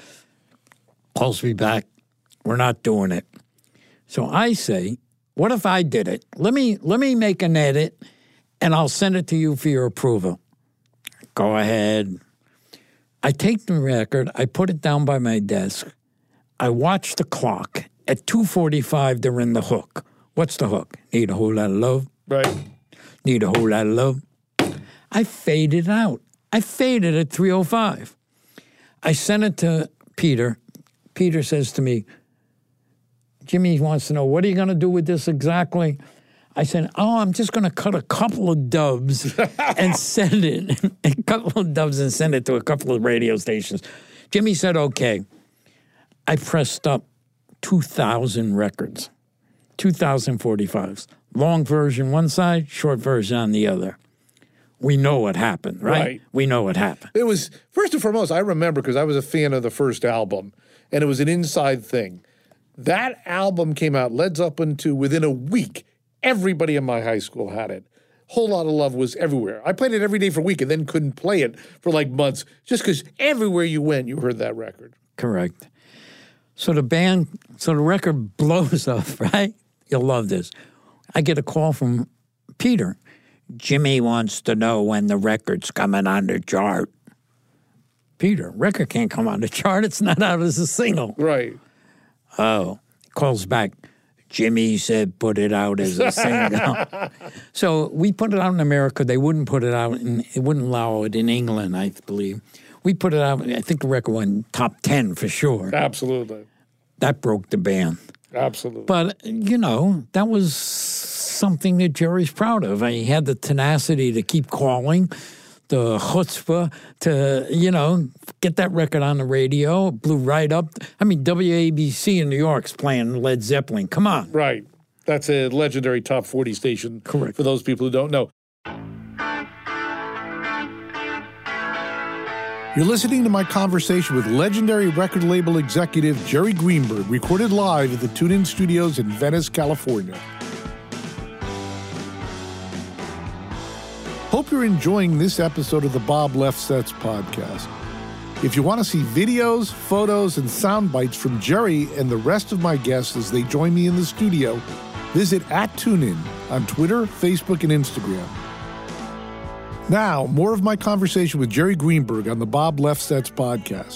Calls me back. We're not doing it. So I say, what if I did it? Let me let me make an edit, and I'll send it to you for your approval. Go ahead. I take the record. I put it down by my desk. I watch the clock. At two forty-five, they're in the hook. What's the hook? Need a whole lot of love. Right. Need a whole lot of love. I faded out. I faded at three oh five. I sent it to Peter. Peter says to me, Jimmy wants to know, what are you going to do with this exactly? I said, oh, I'm just going to cut a couple of dubs and send it. A couple of dubs and send it to a couple of radio stations. Jimmy said, okay. I pressed up two thousand records, two thousand forty-fives. Long version one side, short version on the other. we know what happened, right? Right. We know what happened. It was, first and foremost, I remember because I was a fan of the first album, and it was an inside thing. That album came out, Led Zeppelin two, within a week. Everybody in my high school had it. Whole Lot of Love was everywhere. I played it every day for a week and then couldn't play it for like months just because everywhere you went, you heard that record. Correct. So the band, so the record blows up, right? You'll love this. I get a call from Peter. Jimmy wants to know when the record's coming on the chart. Peter, record can't come on the chart. It's not out as a single. Right. Oh, calls back. Jimmy said put it out as a single. So we put it out in America. They wouldn't put it out, and it wouldn't allow it in England, I believe. We put it out, I think the record went top ten for sure. Absolutely. That broke the band. Absolutely. But, you know, that was something that Jerry's proud of. He had the tenacity to keep calling, the chutzpah to, you know, get that record on the radio. It blew right up. I mean, W A B C in New York's playing Led Zeppelin. Come on. Right. That's a legendary top forty station. Correct. For those people who don't know. You're listening to my conversation with legendary record label executive Jerry Greenberg, recorded live at the TuneIn Studios in Venice, California. Hope you're enjoying this episode of the Bob Lefsetz podcast. If you want to see videos, photos, and sound bites from Jerry and the rest of my guests as they join me in the studio, visit at TuneIn on Twitter, Facebook, and Instagram. Now, more of my conversation with Jerry Greenberg on the Bob Lefsetz podcast.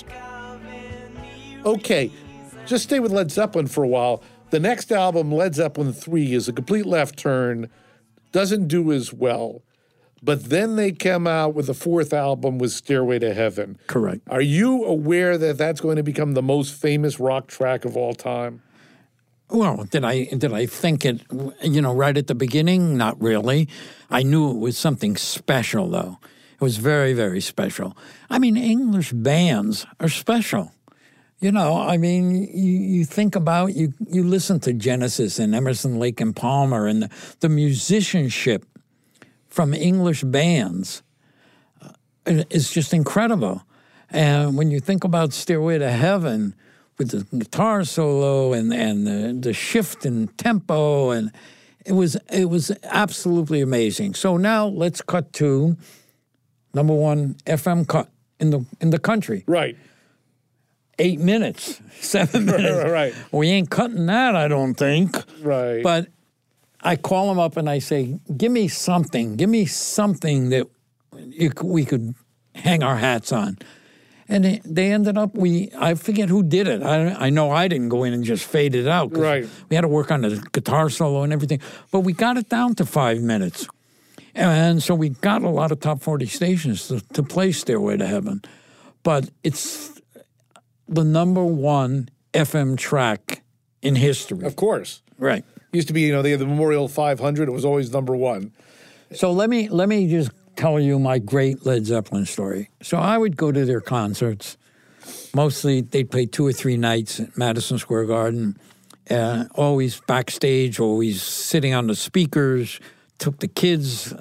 Okay, just stay with Led Zeppelin for a while. The next album, Led Zeppelin three, is a complete left turn, doesn't do as well. But then they come out with the fourth album with Stairway to Heaven. Correct. Are you aware that that's going to become the most famous rock track of all time? Well, did I did I think it, you know, right at the beginning? Not really. I knew it was something special, though. It was very, very special. I mean, English bands are special. You know, I mean, you, you think about, you you listen to Genesis and Emerson, Lake and Palmer and the, the musicianship from English bands uh, is just incredible. And when you think about Stairway to Heaven with the guitar solo and, and the, the shift in tempo, and it was it was absolutely amazing. So now let's cut to number one F M cut in the in the country. Right. Eight minutes, seven minutes. Right. We ain't cutting that, I don't think. Right. But I call him up and I say, give me something. Give me something that you, we could hang our hats on. And they, they ended up, we I forget who did it. I, I know I didn't go in and just fade it out. Right. We had to work on the guitar solo and everything. But we got it down to five minutes. And so we got a lot of top forty stations to, to play Stairway to Heaven. But it's the number one F M track in history. Of course. Right. Used to be, you know, they had the Memorial five hundred. It was always number one. So let me let me just tell you my great Led Zeppelin story. So I would go to their concerts. Mostly they'd play two or three nights at Madison Square Garden. Uh, always backstage, always sitting on the speakers, took the kids.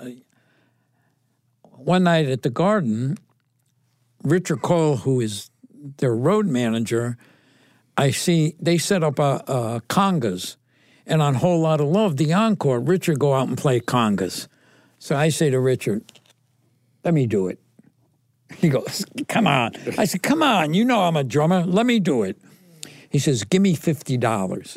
One night at the Garden, Richard Cole, who is their road manager, I see they set up a, a congas. And on Whole Lot of Love, the encore, Richard go out and play congas. So I say to Richard, let me do it. He goes, come on. I said, come on, you know I'm a drummer. Let me do it. He says, give me fifty dollars.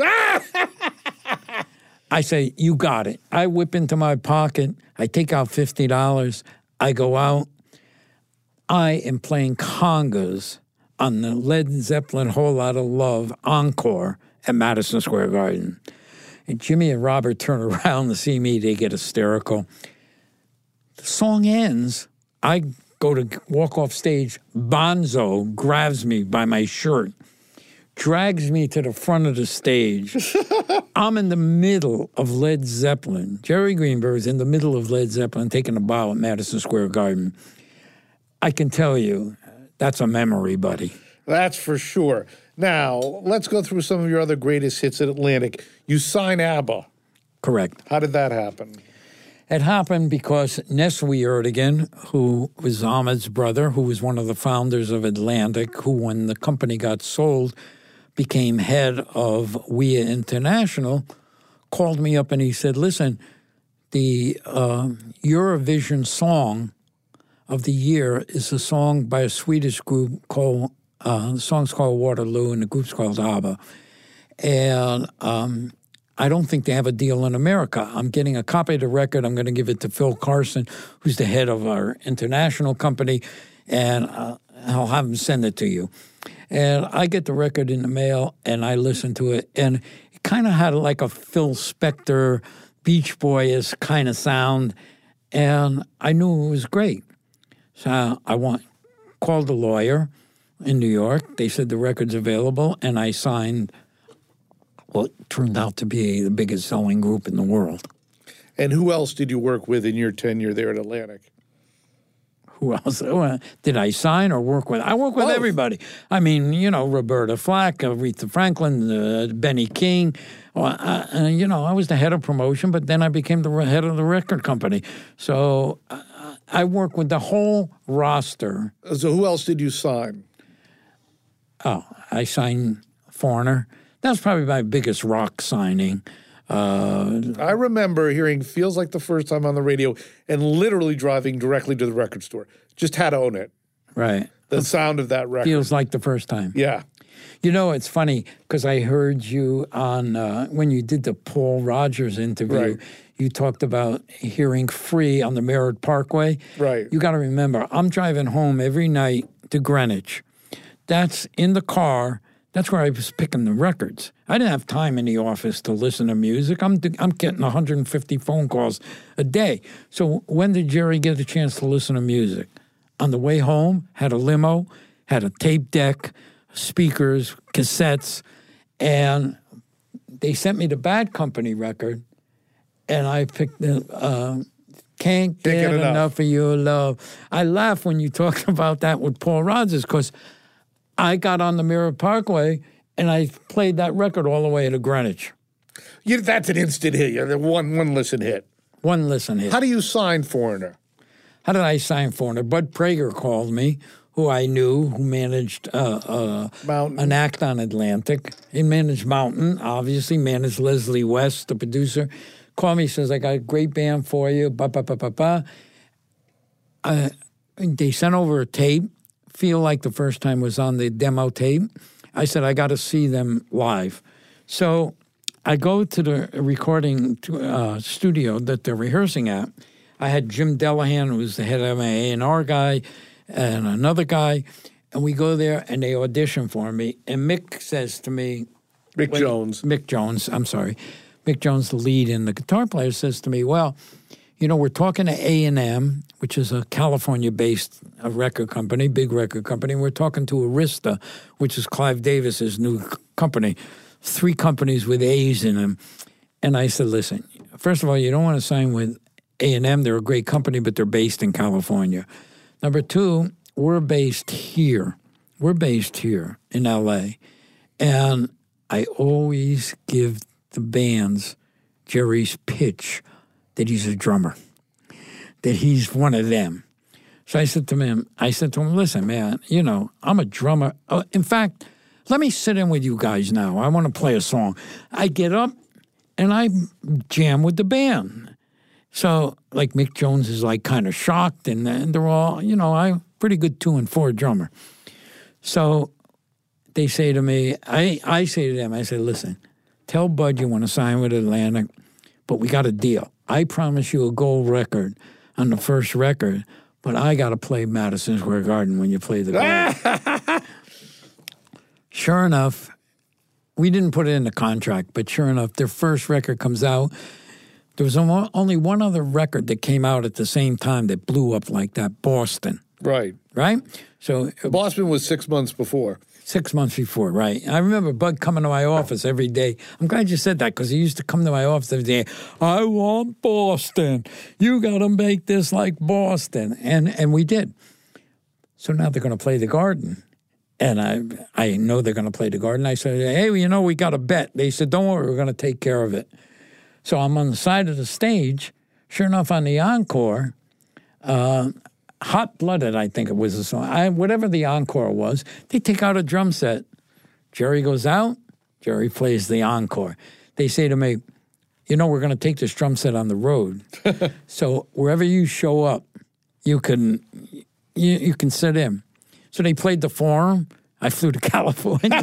I say, you got it. I whip into my pocket. I take out fifty dollars. I go out. I am playing congas on the Led Zeppelin Whole Lot of Love encore at Madison Square Garden. And Jimmy and Robert turn around to see me. They get hysterical. The song ends. I go to walk off stage. Bonzo grabs me by my shirt, drags me to the front of the stage. I'm in the middle of Led Zeppelin. Jerry Greenberg's in the middle of Led Zeppelin taking a bow at Madison Square Garden. I can tell you, that's a memory, buddy. That's for sure. Now, let's go through some of your other greatest hits at Atlantic. You sign ABBA. Correct. How did that happen? It happened because Neswi Erdogan, who was Ahmed's brother, who was one of the founders of Atlantic, who, when the company got sold, became head of W I A International, called me up and he said, listen, the uh, Eurovision song of the year is a song by a Swedish group called, uh, the song's called Waterloo and the group's called ABBA. And um, I don't think they have a deal in America. I'm getting a copy of the record. I'm going to give it to Phil Carson, who's the head of our international company, and uh, I'll have him send it to you. And I get the record in the mail, and I listen to it, and it kind of had like a Phil Spector, Beach Boys kind of sound, and I knew it was great. So I want, called a lawyer in New York. They said the record's available, and I signed what turned out to be the biggest selling group in the world. And who else did you work with in your tenure there at Atlantic? Who else? Did I sign or work with? I work with Both. Everybody. I mean, you know, Roberta Flack, Aretha Franklin, uh, Benny King. Well, uh, uh, you know, I was the head of promotion, but then I became the head of the record company. So uh, I work with the whole roster. So who else did you sign? Oh, I signed Foreigner. That's probably my biggest rock signing. Uh, I remember hearing Feels Like the First Time on the radio and literally driving directly to the record store. Just had to own it. right. The sound of that record. Feels like the first time. Yeah. You know, it's funny because I heard you on, uh, when you did the Paul Rogers interview, Right. you talked about hearing Free on the Merritt Parkway. Right. You got to remember, I'm driving home every night to Greenwich. That's in the car. That's where I was picking the records. I didn't have time in the office to listen to music. I'm I'm getting one hundred fifty phone calls a day. So when did Jerry get a chance to listen to music? On the way home, had a limo, had a tape deck, speakers, cassettes, and they sent me the Bad Company record, and I picked the uh, Can't Get, get enough. Enough of Your Love. I laugh when you talk about that with Paul Rogers because I got on the Merritt Parkway and I played that record all the way to Greenwich. You, that's an instant hit. Yeah, the one one listen hit. One listen hit. How do you sign Foreigner? How did I sign Foreigner? Bud Prager called me, who I knew, who managed uh, uh, Mountain. an act on Atlantic. He managed Mountain, obviously, managed Leslie West, the producer. Called me, says, I got a great band for you, ba ba ba ba ba. Uh, they sent over a tape. Feel Like the First Time was on the demo tape. I said, I got to see them live. So I go to the recording uh, studio that they're rehearsing at. I had Jim Delahan, who was the head of my A and R guy, and another guy. And we go there, and they audition for me. And Mick says to me... Mick when- Jones. Mick Jones, I'm sorry. Mick Jones, the lead and the guitar player, says to me, well, you know, we're talking to A and M, which is a California-based uh, record company, big record company. We're talking to Arista, which is Clive Davis's new c- company, three companies with A's in them. And I said, listen, first of all, you don't want to sign with A and M. They're a great company, but they're based in California. Number two, we're based here. We're based here in L A. And I always give the bands Jerry's pitch that he's a drummer, that he's one of them. So I said to him, I said to him, listen, man, you know, I'm a drummer. Uh, in fact, let me sit in with you guys now. I want to play a song. I get up and I jam with the band. So, like, Mick Jones is, like, kind of shocked, and, and they're all, you know, I'm pretty good two and four drummer. So they say to me, I, I say to them, I say, listen, tell Bud you want to sign with Atlantic, but we got a deal. I promise you a gold record on the first record, but I got to play Madison Square Garden when you play the gold. Sure enough, we didn't put it in the contract, but sure enough, their first record comes out. There was only one other record that came out at the same time that blew up like that, Boston, Right. right? So Boston was six months before. Six months before, right. I remember Bud coming to my office every day. I'm glad you said that because he used to come to my office every day. I want Boston. You got to make this like Boston. And and we did. So now they're going to play the Garden. And I I know they're going to play the Garden. I said, hey, well, you know, we got a bet. They said, don't worry, we're going to take care of it. So I'm on the side of the stage Sure enough, on the encore, uh, Hot Blooded, I think it was the song. I, whatever the encore was, they take out a drum set. Jerry goes out. Jerry plays the encore. They say to me, you know, we're going to take this drum set on the road. So wherever you show up, you can you, you can sit in. So they played the Forum. I flew to California.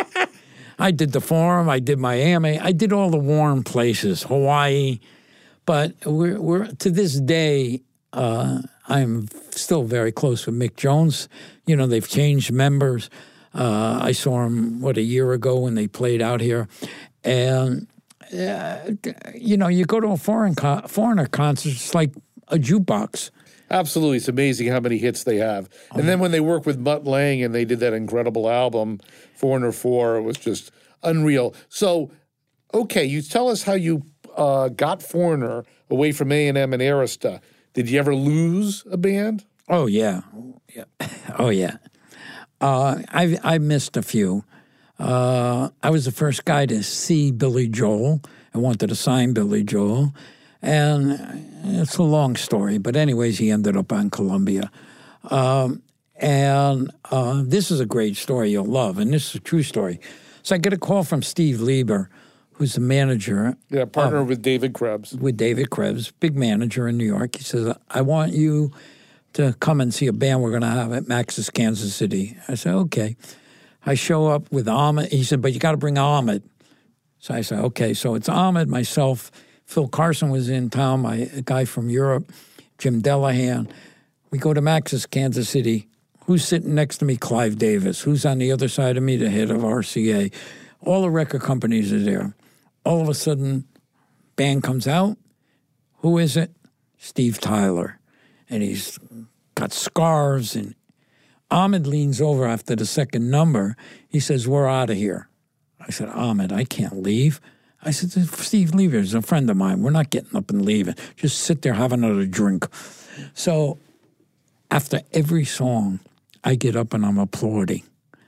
I did the Forum. I did Miami. I did all the warm places, Hawaii. But we're, we're to this day, uh, I'm still very close with Mick Jones. You know, they've changed members. Uh, I saw him, what, a year ago when they played out here. And, uh, you know, you go to a foreign co- foreigner concert, it's like a jukebox. Absolutely. It's amazing how many hits they have. And um, then when they worked with Mutt Lange and they did that incredible album, Foreigner four, it was just unreal. So, okay, you tell us how you uh, got Foreigner away from A and M and Arista. Did you ever lose a band? Oh, yeah. yeah. Oh, yeah. Uh, I I missed a few. Uh, I was the first guy to see Billy Joel. I wanted to sign Billy Joel. And it's a long story, but anyways, he ended up on Columbia. Um, and uh, this is a great story you'll love, and this is a true story. So I get a call from Steve Lieber, who's the manager. Yeah, partner uh, with David Krebs. With David Krebs, big manager in New York. He says, I want you to come and see a band we're going to have at Max's Kansas City. I said, okay. I show up with Ahmed. He said, but you got to bring Ahmed. So I said, okay. So it's Ahmed, myself, Phil Carson was in town, my a guy from Europe, Jim Delahan. We go to Max's Kansas City. Who's sitting next to me? Clive Davis. Who's on the other side of me? The head of R C A. All the record companies are there. All of a sudden, band comes out. Who is it? Steve Tyler. And he's got scarves. And Ahmed leans over after the second number. He says, we're out of here. I said, Ahmed, I can't leave. I said, Steve Lieber is a friend of mine. We're not getting up and leaving. Just sit there, have another drink. So after every song, I get up and I'm applauding.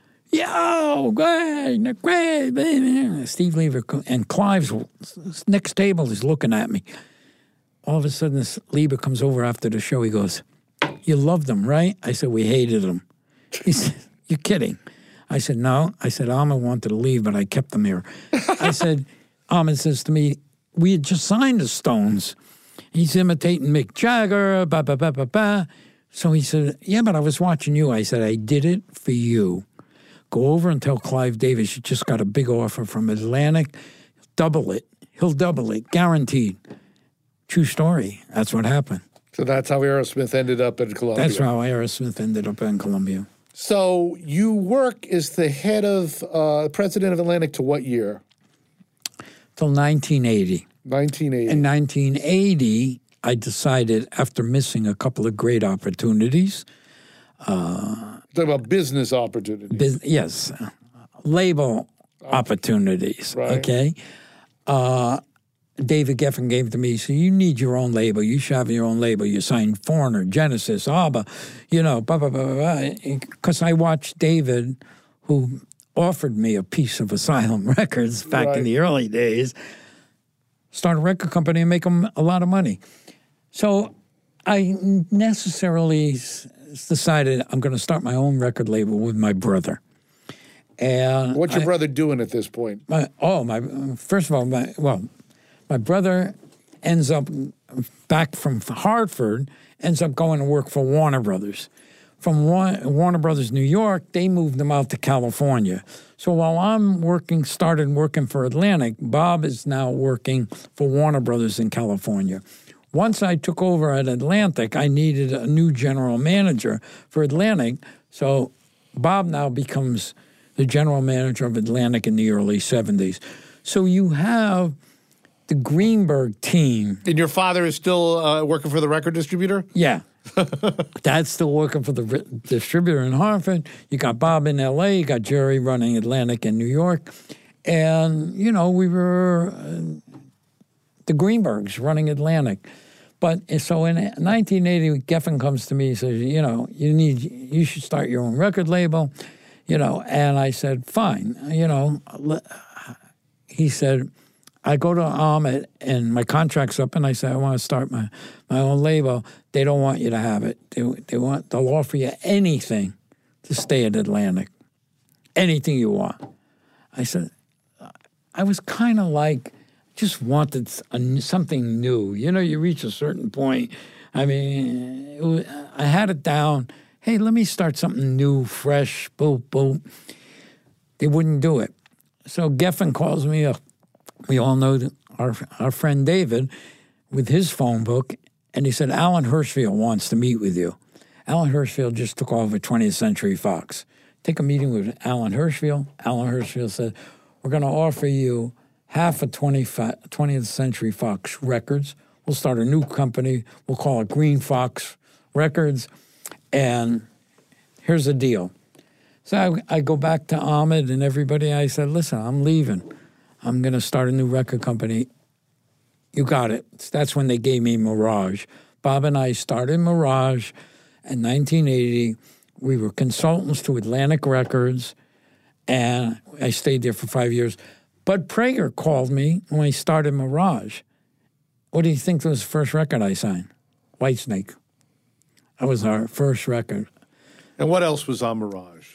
Yo, great, great, baby. Steve Lieber and Clive's next table is looking at me. All of a sudden, this Lieber comes over after the show. He goes, you loved them, right? I said, we hated them. He said, you're kidding. I said, no. I said, Ahmed wanted to leave, but I kept them here. I said, Ahmed says to me, we had just signed the Stones. He's imitating Mick Jagger, ba, ba, ba, ba, ba. So he said, yeah, but I was watching you. I said, I did it for you. Go over and tell Clive Davis you just got a big offer from Atlantic. Double it. He'll double it, guaranteed. True story. That's what happened. So that's how Aerosmith ended up in Columbia. That's how Aerosmith ended up in Columbia. So you work as the head of, uh, president of Atlantic to what year? Till nineteen eighty. nineteen eighty. In nineteen eighty, I decided, after missing a couple of great opportunities. Uh, Talking about business opportunities. Biz, yes. Label opportunities, right. Okay? Uh, David Geffen gave to me, he said, you need your own label. You should have your own label. You signed Foreigner, Genesis, ABBA, you know, blah, blah, blah, blah. Because I watched David, who offered me a piece of Asylum Records back right. in the early days, start a record company and make them a lot of money. So I necessarily decided I'm going to start my own record label with my brother. And what's your I, brother doing at this point? My, oh, my first of all, my well, my brother ends up back from Hartford, ends up going to work for Warner Brothers. From Warner Brothers New York, they moved him out to California. So while I'm working, started working for Atlantic, Bob is now working for Warner Brothers in California. Once I took over at Atlantic, I needed a new general manager for Atlantic. So Bob now becomes the general manager of Atlantic in the early seventies. So you have the Greenberg team. And your father is still uh, working for the record distributor? Yeah. Dad's still working for the re- distributor in Hartford. You got Bob in L A. You got Jerry running Atlantic in New York. And, you know, we were uh, the Greenbergs running Atlantic. But so in nineteen eighty, Geffen comes to me and says, you know, you need, you should start your own record label, you know. And I said, fine. You know, he said, I go to Ahmet, and my contract's up, and I say, I want to start my, my own label. They don't want you to have it. They, they want, they'll offer you anything to stay at Atlantic, anything you want. I said, I was kind of like, just wanted a, something new. You know, you reach a certain point. I mean, it was, I had it down. Hey, let me start something new, fresh, boop, boop. They wouldn't do it. So Geffen calls me up. We all know our our friend David with his phone book, and he said, Alan Hirschfield wants to meet with you. Alan Hirschfield just took over twentieth Century Fox. Take a meeting with Alan Hirschfield. Alan Hirschfield said, we're going to offer you half of twentieth Century Fox Records. We'll start a new company. We'll call it Green Fox Records. And here's the deal. So I, I go back to Ahmet and everybody. I said, listen, I'm leaving. I'm going to start a new record company. You got it. That's when they gave me Mirage. Bob and I started Mirage in nineteen eighty. We were consultants to Atlantic Records, and I stayed there for five years. Bud Prager called me when I started Mirage. What do you think was the first record I signed? Whitesnake. That was our first record. And what else was on Mirage?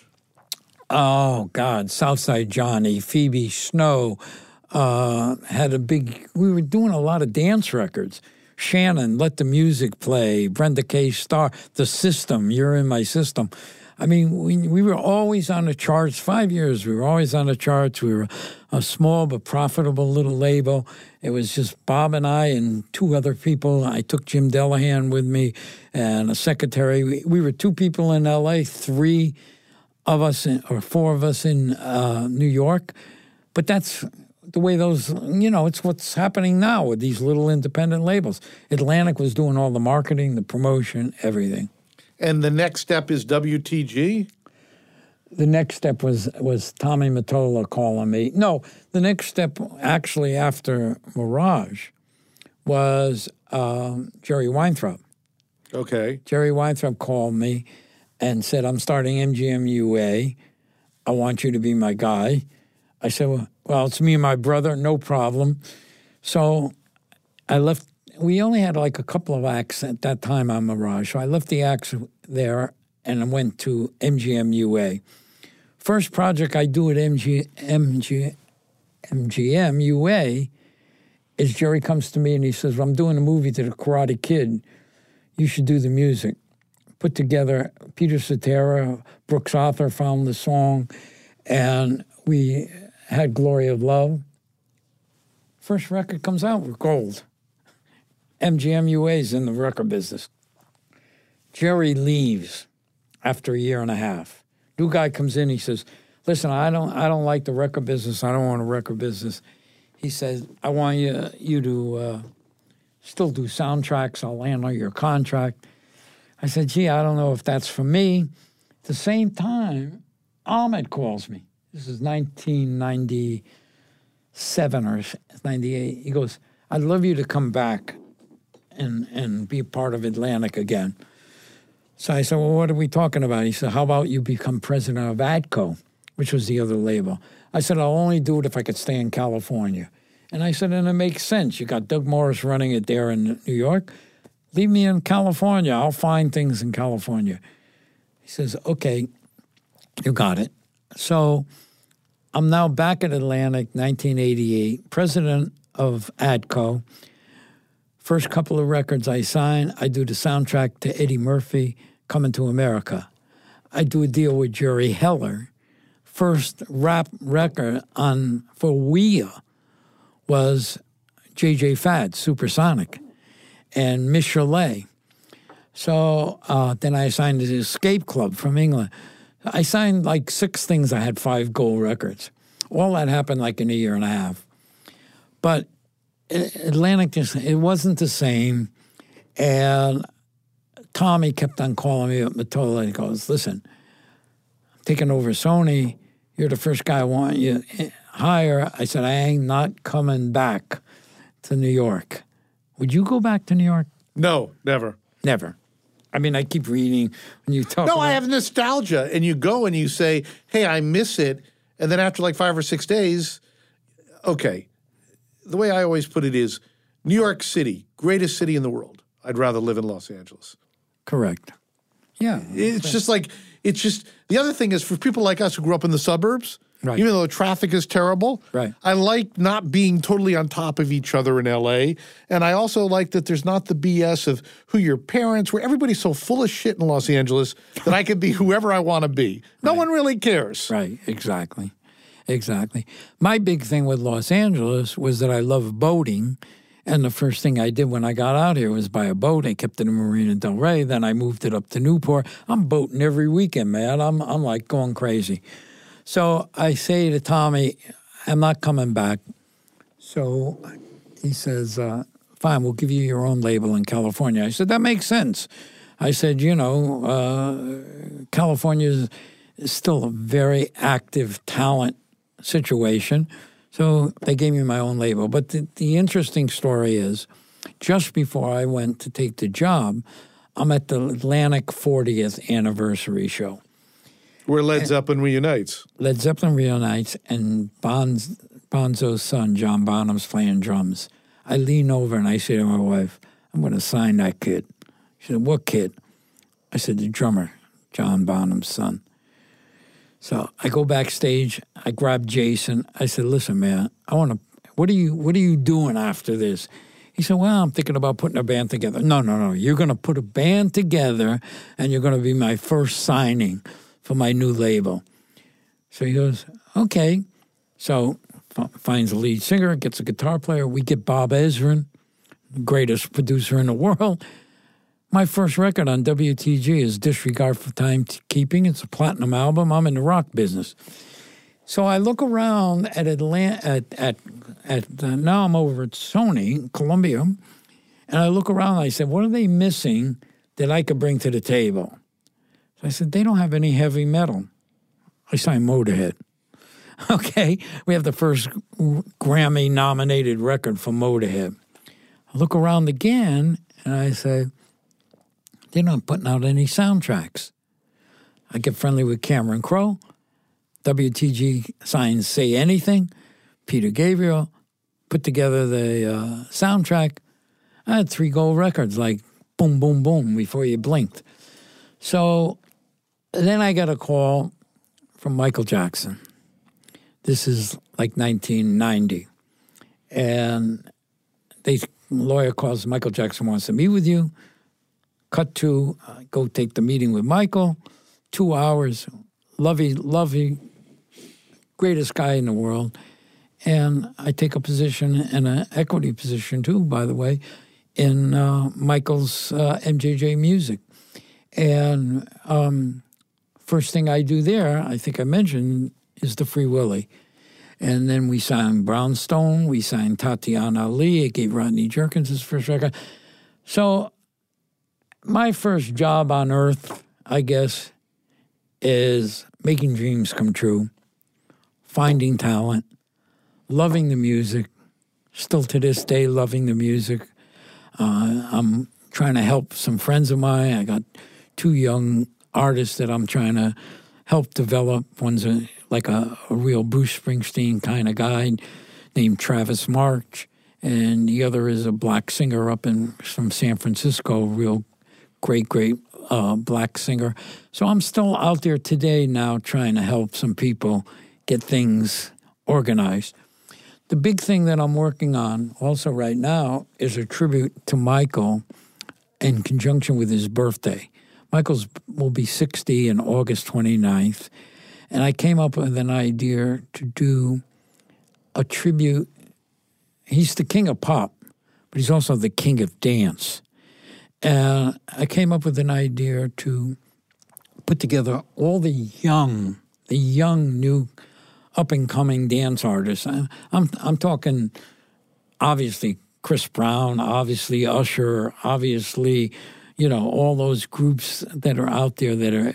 Oh, God, Southside Johnny, Phoebe Snow, uh, had a big, we were doing a lot of dance records. Shannon, Let the Music Play, Brenda K. Starr, The System, You're in My System. I mean, we we were always on the charts. Five years, we were always on the charts. We were a small but profitable little label. It was just Bob and I and two other people. I took Jim Delahan with me and a secretary. We, we were two people in L A, three of us, in, or four of us in uh, New York. But that's the way those, you know, it's what's happening now with these little independent labels. Atlantic was doing all the marketing, the promotion, everything. And the next step is W T G? The next step was was Tommy Mottola calling me. No, the next step actually after Mirage was um, Jerry Weintraub. Okay. Jerry Weintraub called me and said, I'm starting M G M U A. I want you to be my guy. I said, well, well, it's me and my brother, no problem. So I left. We only had like a couple of acts at that time on Mirage. So I left the acts there and I went to M G M U A. First project I do at M G, M G, M G M U A is Jerry comes to me and he says, well, I'm doing a movie to the Karate Kid. You should do the music. Put together, Peter Cetera, Brooks Arthur found the song, and we had Glory of Love. First record comes out, we're gold. M G M U A's in the record business. Jerry leaves after a year and a half. New guy comes in, he says, listen, I don't I don't like the record business. I don't want a record business. He says, I want you, you to uh, still do soundtracks. I'll land on your contract. I said, gee, I don't know if that's for me. At the same time, Ahmet calls me. This is nineteen ninety-seven or ninety-eight. He goes, I'd love you to come back and and be a part of Atlantic again. So I said, well, what are we talking about? He said, how about you become president of ADCO, which was the other label. I said, I'll only do it if I could stay in California. And I said, and it makes sense. You got Doug Morris running it there in New York. Leave me in California. I'll find things in California. He says, okay, you got it. So I'm now back at Atlantic, nineteen eighty-eight, president of ADCO. First couple of records I sign, I do the soundtrack to Eddie Murphy, Coming to America. I do a deal with Jerry Heller. First rap record on for W E A was J J Fad, Supersonic, and Miss Chalet. So uh, then I signed the Escape Club from England. I signed like six things. I had five gold records. All that happened like in a year and a half. But Atlantic just, it wasn't the same. And Tommy kept on calling me up Mottola. He goes, listen, I'm taking over Sony. You're the first guy I want you hire. I said, I ain't not coming back to New York. Would you go back to New York? No, never. Never. I mean, I keep reading when you talk No, about, I have nostalgia. And you go and you say, hey, I miss it. And then after like five or six days, okay, the way I always put it is New York City, greatest city in the world. I'd rather live in Los Angeles. Correct. Yeah. It's just like, it's just, the other thing is for people like us who grew up in the suburbs, right. even though traffic is terrible, right. I like not being totally on top of each other in L A. And I also like that there's not the B S of who your parents were. Everybody's so full of shit in Los Angeles that I can be whoever I want to be. No right. one really cares. Right, exactly. Exactly. My big thing with Los Angeles was that I love boating. And the first thing I did when I got out here was buy a boat. I kept it in Marina del Rey. Then I moved it up to Newport. I'm boating every weekend, man. I'm I'm like going crazy. So I say to Tommy, I'm not coming back. So he says, uh, fine, we'll give you your own label in California. I said, that makes sense. I said, you know, uh, California is still a very active talent situation. So they gave me my own label. But the, the interesting story is, just before I went to take the job, I'm at the Atlantic fortieth anniversary show. Where Led Zeppelin and, reunites. Led Zeppelin reunites, and Bon's, Bonzo's son, John Bonham's playing drums. I lean over and I say to my wife, I'm going to sign that kid. She said, what kid? I said, the drummer, John Bonham's son. So I go backstage, I grab Jason. I said, listen, man, I want to, what are you, what are you doing after this? He said, well, I'm thinking about putting a band together. No, no, no, you're going to put a band together and you're going to be my first signing for my new label. So he goes, okay. So f- finds a lead singer, gets a guitar player. We get Bob Ezrin, the greatest producer in the world. My first record on W T G is Disregard for Timekeeping. It's a platinum album. I'm in the rock business. So I look around at Atlanta, at, at, at uh, now I'm over at Sony, Columbia, and I look around and I said, what are they missing that I could bring to the table? So I said, they don't have any heavy metal. I signed Motorhead. Okay, we have the first Grammy-nominated record for Motorhead. I look around again and I say, they're not putting out any soundtracks. I get friendly with Cameron Crowe. W T G signs Say Anything. Peter Gabriel put together the uh, soundtrack. I had three gold records, like boom, boom, boom, before you blinked. So then I got a call from Michael Jackson. This is like nineteen ninety. And the lawyer calls, Michael Jackson wants to meet with you. Cut to, uh, go take the meeting with Michael. Two hours, lovey, lovey, greatest guy in the world. And I take a position, and an equity position too, by the way, in uh, Michael's uh, M J J Music. And um, first thing I do there, I think I mentioned, is the Free Willy. And then we signed Brownstone, we signed Tatiana Ali, it gave Rodney Jerkins his first record. So my first job on earth, I guess, is making dreams come true, finding talent, loving the music, still to this day loving the music. Uh, I'm trying to help some friends of mine. I got two young artists that I'm trying to help develop. One's a, like a, a real Bruce Springsteen kind of guy named Travis March, and the other is a black singer up in from San Francisco, real great, great uh, black singer. So I'm still out there today now trying to help some people get things organized. The big thing that I'm working on also right now is a tribute to Michael in conjunction with his birthday. Michael's will be sixty on August twenty-ninth, and I came up with an idea to do a tribute. He's the king of pop, but he's also the king of dance. And I came up with an idea to put together all the young, the young, new, up-and-coming dance artists. I'm, I'm, I'm talking, obviously, Chris Brown, obviously Usher, obviously, you know, all those groups that are out there that are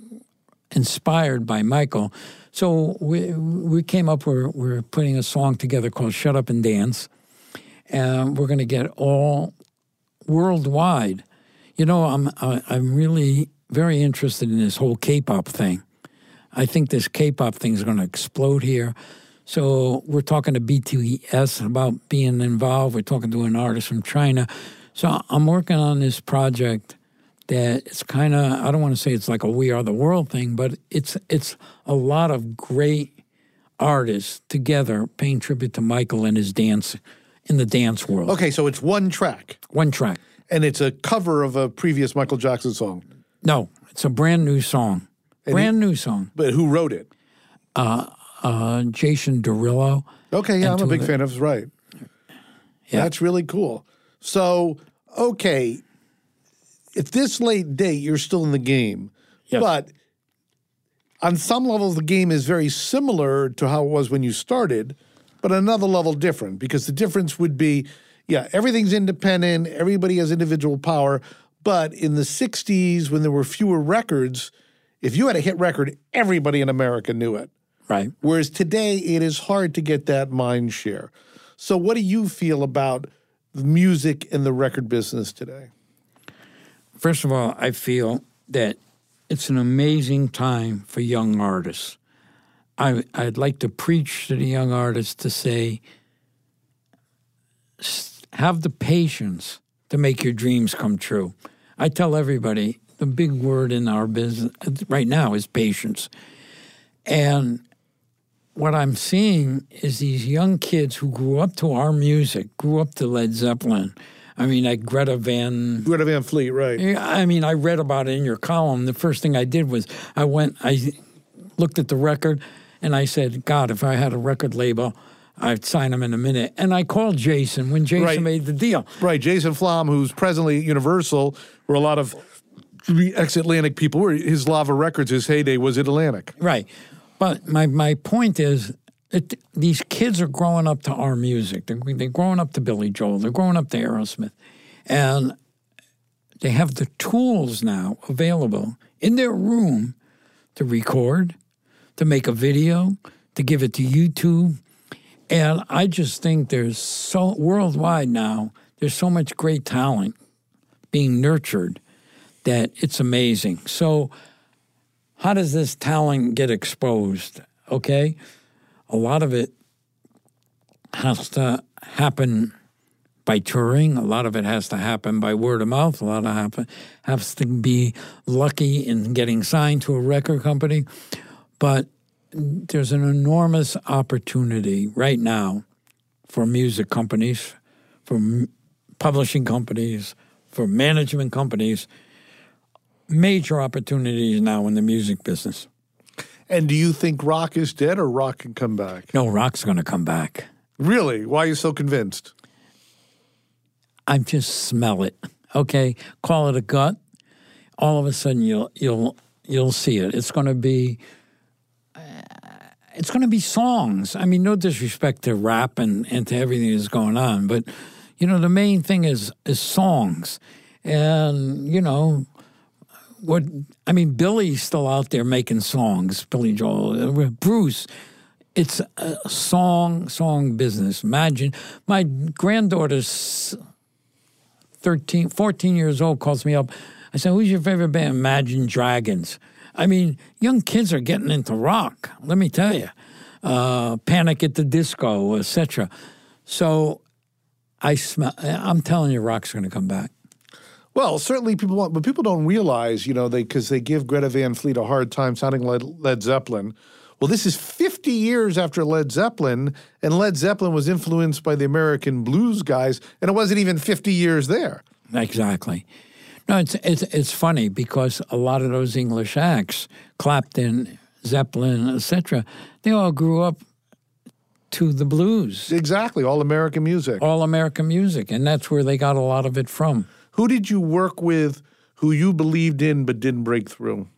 inspired by Michael. So we we came up, we're, we're putting a song together called Shut Up and Dance, and we're going to get all worldwide. You know, I'm I'm really very interested in this whole K-pop thing. I think this K-pop thing is going to explode here. So we're talking to B T S about being involved. We're talking to an artist from China. So I'm working on this project that it's kind of, I don't want to say it's like a We Are the World thing, but it's it's a lot of great artists together paying tribute to Michael and his dance in the dance world. Okay, so it's one track. One track. And it's a cover of a previous Michael Jackson song. No, it's a brand new song. And brand he, new song. But who wrote it? Uh, uh, Jason Derulo. Okay, yeah, I'm a big the, fan of, right. Yeah. That's really cool. So, okay, at this late date, you're still in the game. Yes. But on some levels, the game is very similar to how it was when you started, but another level different, because the difference would be, yeah, everything's independent, everybody has individual power, but in the sixties, when there were fewer records, if you had a hit record, everybody in America knew it. Right. Whereas today, it is hard to get that mind share. So what do you feel about the music and the record business today? First of all, I feel that it's an amazing time for young artists. I, I'd like to preach to the young artists to say, have the patience to make your dreams come true. I tell everybody, the big word in our business right now is patience. And what I'm seeing is these young kids who grew up to our music, grew up to Led Zeppelin. I mean, like Greta Van... Greta Van Fleet, right. I mean, I read about it in your column. The first thing I did was I went, I looked at the record, and I said, God, if I had a record label, I'd sign them in a minute. And I called Jason when Jason right. made the deal. Right, Jason Flom, who's presently at Universal, where a lot of ex-Atlantic people were. His Lava Records, his heyday was at Atlantic. Right. But my, my point is, it, these kids are growing up to our music. They're, they're growing up to Billy Joel. They're growing up to Aerosmith. And they have the tools now available in their room to record, to make a video, to give it to YouTube. And I just think there's so, worldwide now, there's so much great talent being nurtured that it's amazing. So how does this talent get exposed? Okay? A lot of it has to happen by touring. A lot of it has to happen by word of mouth. A lot of it happen, has to be lucky in getting signed to a record company. But there's an enormous opportunity right now for music companies, for m- publishing companies, for management companies, major opportunities now in the music business. And do you think rock is dead or rock can come back? No, rock's going to come back. Really? Why are you so convinced? I just smell it. Okay, call it a gut. All of a sudden, you'll you'll you'll see it. It's going to be. Uh, it's going to be songs. I mean, no disrespect to rap and, and to everything that's going on, but you know, the main thing is is songs, and you know. What I mean, Billy's still out there making songs. Billy Joel, Bruce. It's a song, song business. Imagine my granddaughter's thirteen, fourteen years old. Calls me up. I said, "Who's your favorite band?" Imagine Dragons. I mean, young kids are getting into rock. Let me tell you, uh, Panic at the Disco, et cetera. So, I smell. I'm telling you, rock's going to come back. Well, certainly people want, but people don't realize, you know, they because they give Greta Van Fleet a hard time sounding like Led Zeppelin. Well, this is fifty years after Led Zeppelin, and Led Zeppelin was influenced by the American blues guys, and it wasn't even fifty years there. Exactly. No, it's it's it's funny because a lot of those English acts, Clapton, Zeppelin, et cetera, they all grew up to the blues. Exactly, all American music. All American music, and that's where they got a lot of it from. Who did you work with who you believed in but didn't break through?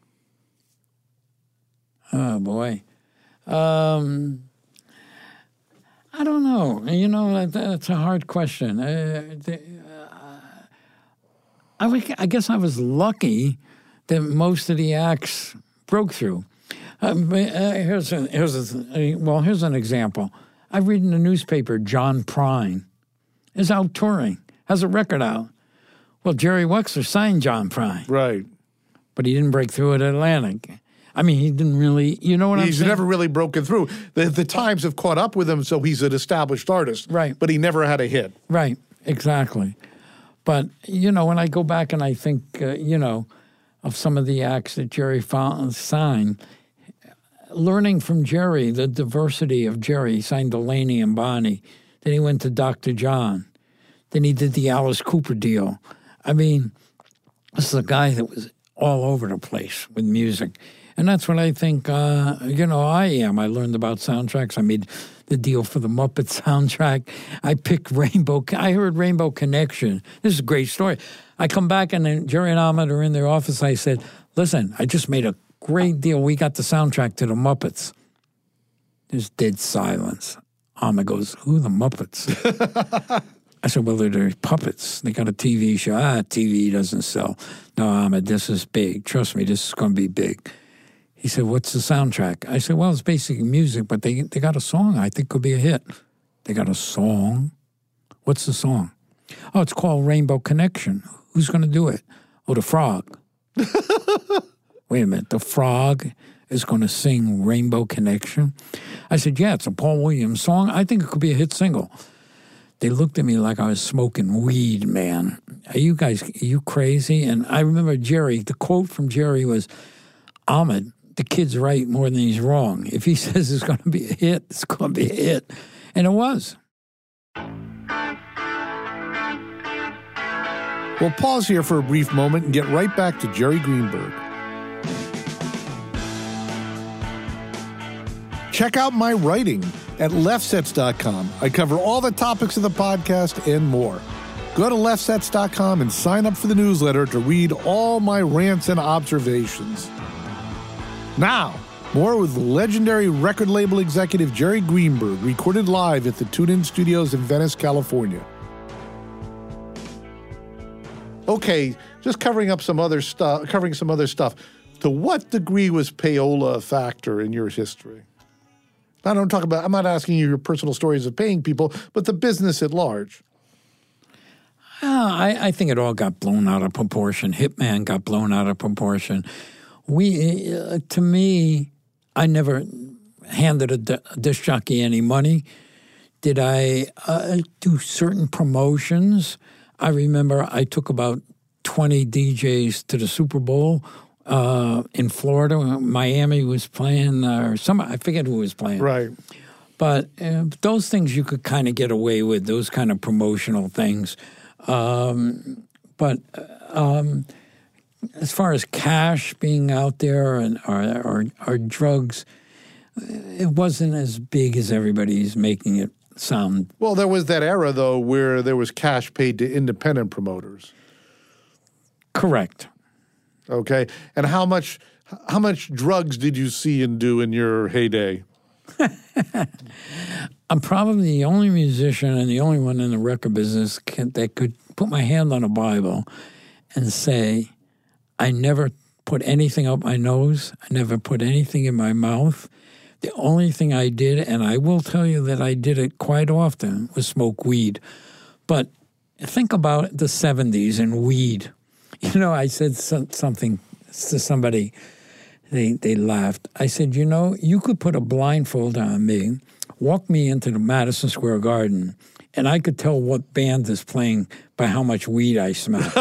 Oh, boy. Um, I don't know. You know, that, that's a hard question. Uh, the, uh, I, w- I guess I was lucky that most of the acts broke through. Uh, but, uh, here's a, here's a, well, here's an example. I read in the newspaper John Prine is out touring, has a record out. Well, Jerry Wexler signed John Prine. Right. But he didn't break through at Atlantic. I mean, he didn't really, you know what I'm saying? He's never really broken through. The, the times have caught up with him, so he's an established artist. Right. But he never had a hit. Right, exactly. But, you know, when I go back and I think, uh, you know, of some of the acts that Jerry Fountain signed, learning from Jerry, the diversity of Jerry, he signed Delaney and Bonnie. Then he went to Doctor John. Then he did the Alice Cooper deal. I mean, this is a guy that was all over the place with music. And that's what I think, uh, you know, I am. I learned about soundtracks. I made the deal for the Muppet soundtrack. I picked Rainbow. I heard Rainbow Connection. This is a great story. I come back and then Jerry and Ahmed are in their office. I said, listen, I just made a great deal. We got the soundtrack to the Muppets. There's dead silence. Ahmed goes, who the Muppets? I said, well, they're, they're puppets. They got a T V show. Ah, T V doesn't sell. No, Ahmed, this is big. Trust me, this is going to be big. He said, what's the soundtrack? I said, well, it's basically music, but they they got a song I think could be a hit. They got a song? What's the song? Oh, it's called Rainbow Connection. Who's going to do it? Oh, the Frog. Wait a minute, the Frog is going to sing Rainbow Connection? I said, yeah, it's a Paul Williams song. I think it could be a hit single. They looked at me like I was smoking weed, man. Are you guys, are you crazy? And I remember Jerry, the quote from Jerry was, Ahmed, the kid's right more than he's wrong. If he says it's going to be a hit, it's going to be a hit. And it was. We'll pause here for a brief moment and get right back to Jerry Greenberg. Check out my writing at left sets dot com. I cover all the topics of the podcast and more. Go to left sets dot com and sign up for the newsletter to read all my rants and observations. Now, more with legendary record label executive Jerry Greenberg, recorded live at the TuneIn Studios in Venice, California. Okay, just covering up some other stuff, covering some other stuff. To what degree was payola a factor in your history? I don't talk about, I'm not asking you your personal stories of paying people, but the business at large. Uh, I, I think it all got blown out of proportion. Hitman got blown out of proportion. We, uh, to me, I never handed a, di- a disc jockey any money. Did I uh, do certain promotions? I remember I took about twenty D Js to the Super Bowl uh, in Florida. Miami was playing, uh, or some, I forget who was playing. Right. But uh, those things you could kind of get away with, those kind of promotional things. Um, but um, as far as cash being out there and or, or, or drugs, it wasn't as big as everybody's making it sound. Well, there was that era, though, where there was cash paid to independent promoters. Correct. Okay. And how much how much drugs did you see and do in your heyday? I'm probably the only musician and the only one in the record business can, that could put my hand on a Bible and say, I never put anything up my nose. I never put anything in my mouth. The only thing I did, and I will tell you that I did it quite often, was smoke weed. But think about the seventies and weed. You know, I said so, something to somebody, they, they laughed. I said, you know, you could put a blindfold on me, walk me into the Madison Square Garden, and I could tell what band is playing by how much weed I smell.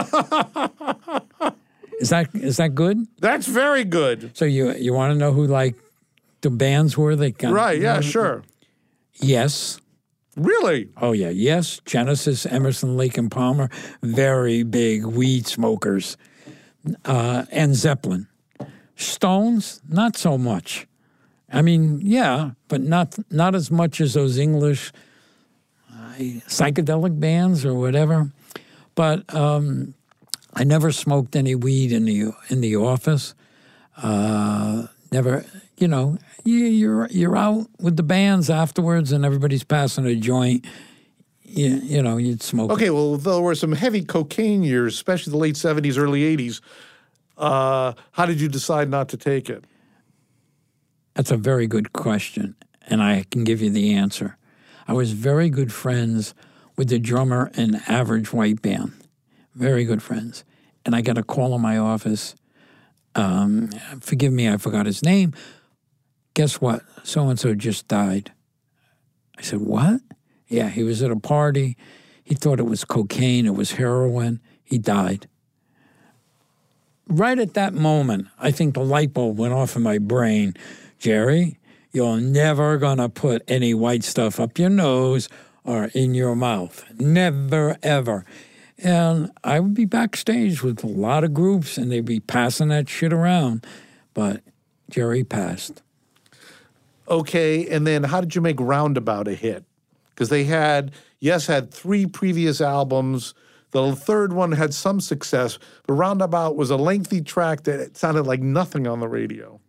Is that is that good? That's very good. So you you want to know who, like, the bands were? They got, Right, yeah, you know, sure. Yes. Really? Oh, yeah. Yes, Genesis, Emerson, Lake and Palmer, very big weed smokers. Uh, and Zeppelin. Stones, not so much. I mean, yeah, but not not as much as those English uh, psychedelic bands or whatever. But um, I never smoked any weed in the in the office. Uh, never, you know, you, you're you're out with the bands afterwards, and everybody's passing a joint. You, you know, you'd smoke. Okay, well, there were some heavy cocaine years, especially the late seventies, early eighties. Uh, how did you decide not to take it? That's a very good question, and I can give you the answer. I was very good friends with the drummer in Average White Band. Very good friends. And I got a call in my office. um, forgive me, I forgot his name. Guess what? So-and-so just died. I said, what? Yeah, he was at a party. He thought it was cocaine. It was heroin. He died. Right at that moment, I think the light bulb went off in my brain. Jerry, you're never going to put any white stuff up your nose or in your mouth. Never, ever. And I would be backstage with a lot of groups, and they'd be passing that shit around. But Jerry passed. Okay, and then how did you make Roundabout a hit? Because they had, Yes had three previous albums. The third one had some success, but Roundabout was a lengthy track that it sounded like nothing on the radio.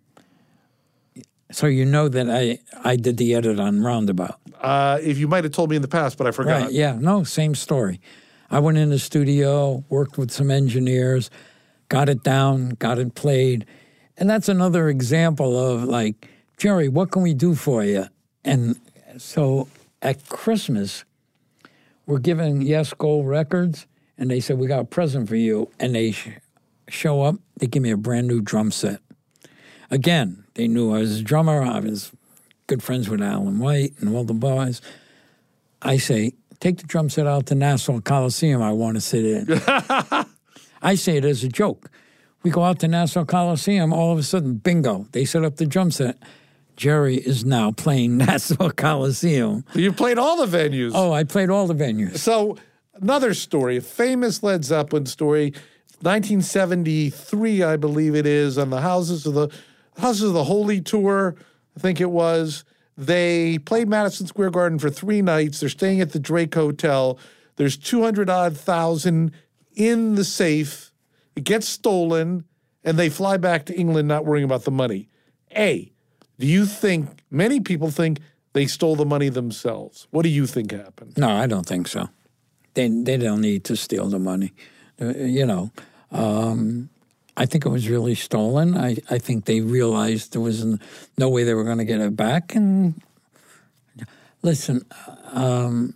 So you know that I, I did the edit on Roundabout. Uh, if you might have told me in the past, but I forgot. Right, yeah, no, same story. I went in the studio, worked with some engineers, got it down, got it played. And that's another example of like, Jerry, what can we do for you? And so at Christmas, we're giving Yes Gold Records, and they said, we got a present for you. And they sh- show up, they give me a brand new drum set. Again, they knew I was a drummer. I was good friends with Alan White and all the boys. I say, take the drum set out to Nassau Coliseum. I want to sit in. I say it as a joke. We go out to Nassau Coliseum. All of a sudden, bingo, they set up the drum set. Jerry is now playing Nassau Coliseum. You played all the venues. Oh, I played all the venues. So another story, a famous Led Zeppelin story, nineteen seventy-three, I believe it is, on the Houses of the Houses of the Holy Tour, I think it was. They played Madison Square Garden for three nights. They're staying at the Drake Hotel. There's two hundred odd thousand in the safe. It gets stolen, and they fly back to England not worrying about the money. A, do you think, many people think they stole the money themselves. What do you think happened? No, I don't think so. They they don't need to steal the money. Uh, you know, um, I think it was really stolen. I, I think they realized there was no way they were going to get it back. And listen, um,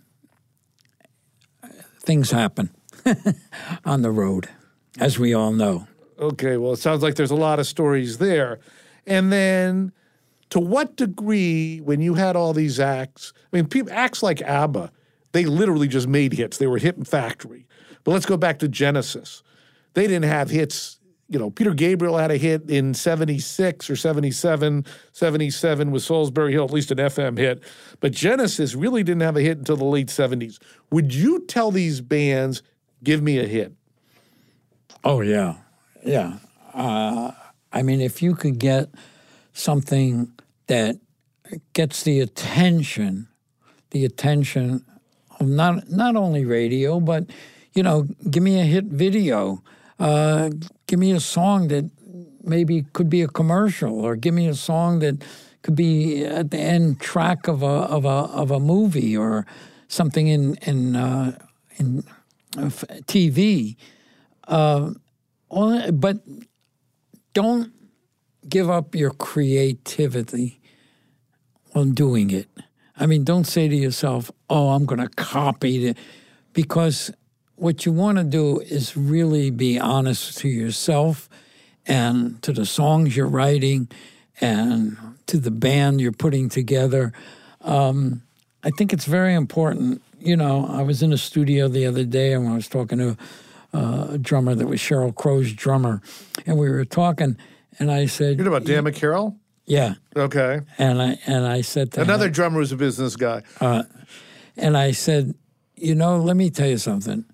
things happen on the road, as we all know. Okay, well, it sounds like there's a lot of stories there. And then to what degree, when you had all these acts, I mean, people, acts like ABBA, they literally just made hits. They were hit factory. But let's go back to Genesis. They didn't have hits. You know, Peter Gabriel had a hit in seventy-six or seventy-seven. seventy-seven with Salisbury Hill, at least an F M hit. But Genesis really didn't have a hit until the late seventies. Would you tell these bands, give me a hit? Oh, yeah. Yeah. Uh, I mean, if you could get something that gets the attention, the attention of not not only radio, but, you know, give me a hit video. Uh, give me a song that maybe could be a commercial, or give me a song that could be at the end track of a of a of a movie, or something in in uh, in T V. Uh, but don't give up your creativity on doing it. I mean, don't say to yourself, "Oh, I'm going to copy it," because what you want to do is really be honest to yourself and to the songs you're writing and to the band you're putting together. Um, I think it's very important. You know, I was in a studio the other day and I was talking to uh, a drummer that was Sheryl Crow's drummer, and we were talking, and I said... You're talking about Dan McCarroll? Yeah. Okay. And I and I said to Another him, drummer who's a business guy. Uh, and I said, you know, let me tell you something.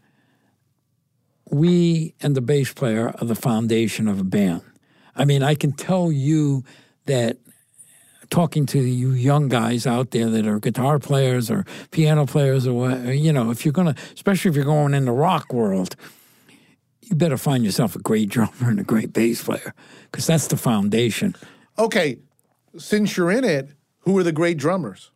We and the bass player are the foundation of a band. I mean, I can tell you that talking to you young guys out there that are guitar players or piano players or what, you know, if you're going to, especially if you're going in the rock world, you better find yourself a great drummer and a great bass player, because that's the foundation. Okay, since you're in it, who are the great drummers?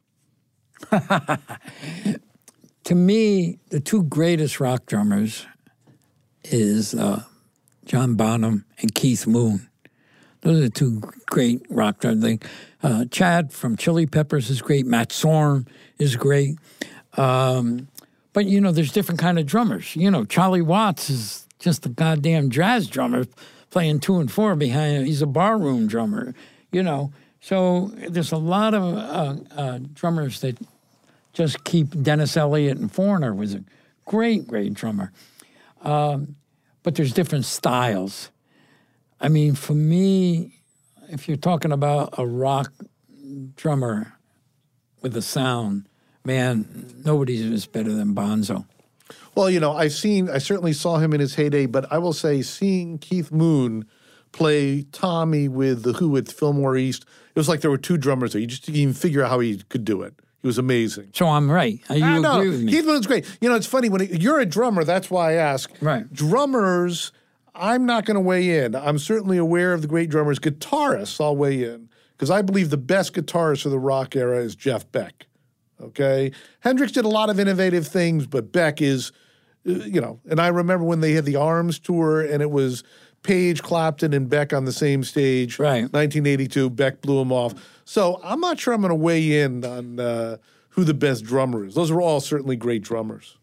To me, the two greatest rock drummers is uh, John Bonham and Keith Moon. Those are the two great rock drummers. Uh, Chad from Chili Peppers is great. Matt Sorum is great. Um, but, you know, there's different kind of drummers. You know, Charlie Watts is just a goddamn jazz drummer. playing two and four behind. He's a barroom drummer, you know. So there's a lot of uh, uh, drummers that just keep. Dennis Elliott and Foreigner was a great, great drummer. Um, but there's different styles. I mean, for me, if you're talking about a rock drummer with a sound, man, nobody's better than Bonzo. Well, you know, I've seen, I certainly saw him in his heyday, but I will say seeing Keith Moon play Tommy with The Who at Fillmore East, it was like there were two drummers there. You just didn't even figure out how he could do it. He was amazing. So I'm right. You I know. agree with me? Keith Moon's great. You know, it's funny, when it, you're a drummer, that's why I ask. Right. Drummers, I'm not going to weigh in. I'm certainly aware of the great drummers. Guitarists, I'll weigh in, because I believe the best guitarist for the rock era is Jeff Beck. Okay? Hendrix did a lot of innovative things, but Beck is, you know, and I remember when they had the Arms tour and it was Page, Clapton, and Beck on the same stage. Right. nineteen eighty-two, Beck blew him off. So I'm not sure I'm going to weigh in on uh, who the best drummer is. Those are all certainly great drummers.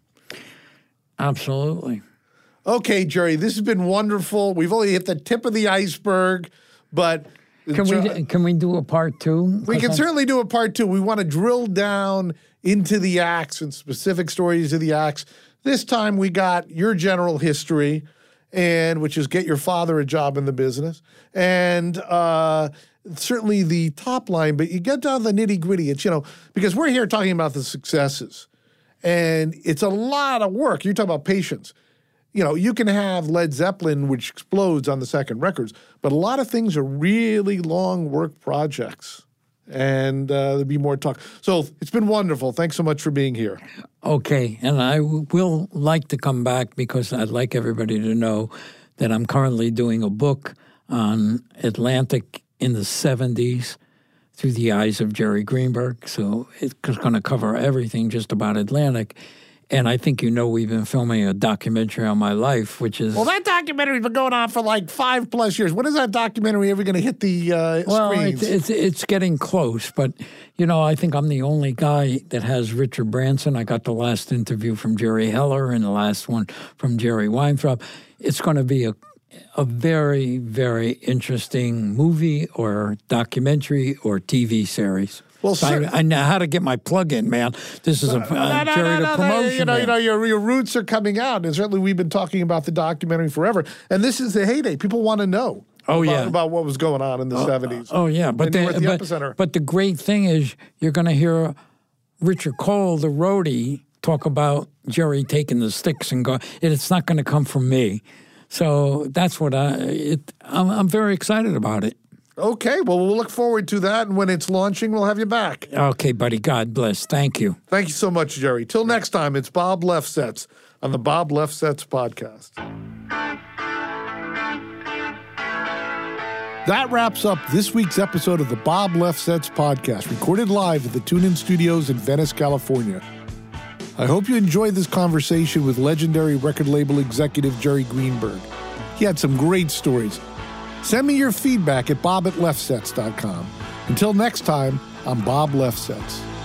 Absolutely. Okay, Jerry, this has been wonderful. We've only hit the tip of the iceberg, but... Can we can we do a part two? We can certainly do a part two. We want to drill down into the acts and specific stories of the acts. This time we got your general history, and which is get your father a job in the business, and uh, certainly the top line. But you get down to the nitty gritty. It's, you know, because we're here talking about the successes, and it's a lot of work. You're talking about patience. You know, you can have Led Zeppelin, which explodes on the second records, but a lot of things are really long work projects, and uh, there'll be more talk. So it's been wonderful. Thanks so much for being here. Okay, and I w- will like to come back because I'd like everybody to know that I'm currently doing a book on Atlantic in the seventies through the eyes of Jerry Greenberg. So it's going to cover everything just about Atlantic. And I think you know we've been filming a documentary on my life, which is... Well, that documentary's been going on for like five plus years. When is that documentary ever going to hit the uh, well, screens? Well, it's, it's, it's getting close. But, you know, I think I'm the only guy that has Richard Branson. I got the last interview from Jerry Heller and the last one from Jerry Weintraub. It's going to be a, a very, very interesting movie or documentary or T V series. Well, so I, I know how to get my plug in, man. This is a uh, no, no, Jerry no, no, to promotion. No, you know, you know your, your roots are coming out, and certainly we've been talking about the documentary forever. And this is the heyday. People want to know oh, about, yeah. about what was going on in the oh, seventies. Oh, yeah. But the, the, the but, epicenter. but the great thing is you're going to hear Richard Cole, the roadie, talk about Jerry taking the sticks and go. It's not going to come from me. So that's what I. It, I'm, I'm very excited about it. Okay, well, we'll look forward to that, and when it's launching, we'll have you back. Okay, buddy. God bless. Thank you. Thank you so much, Jerry. Till next time, it's Bob Lefsetz on the Bob Lefsetz Podcast. That wraps up this week's episode of the Bob Lefsetz Podcast, recorded live at the TuneIn Studios in Venice, California. I hope you enjoyed this conversation with legendary record label executive Jerry Greenberg. He had some great stories. Send me your feedback at bob at lefsetz dot com. Until next time, I'm Bob Lefsetz.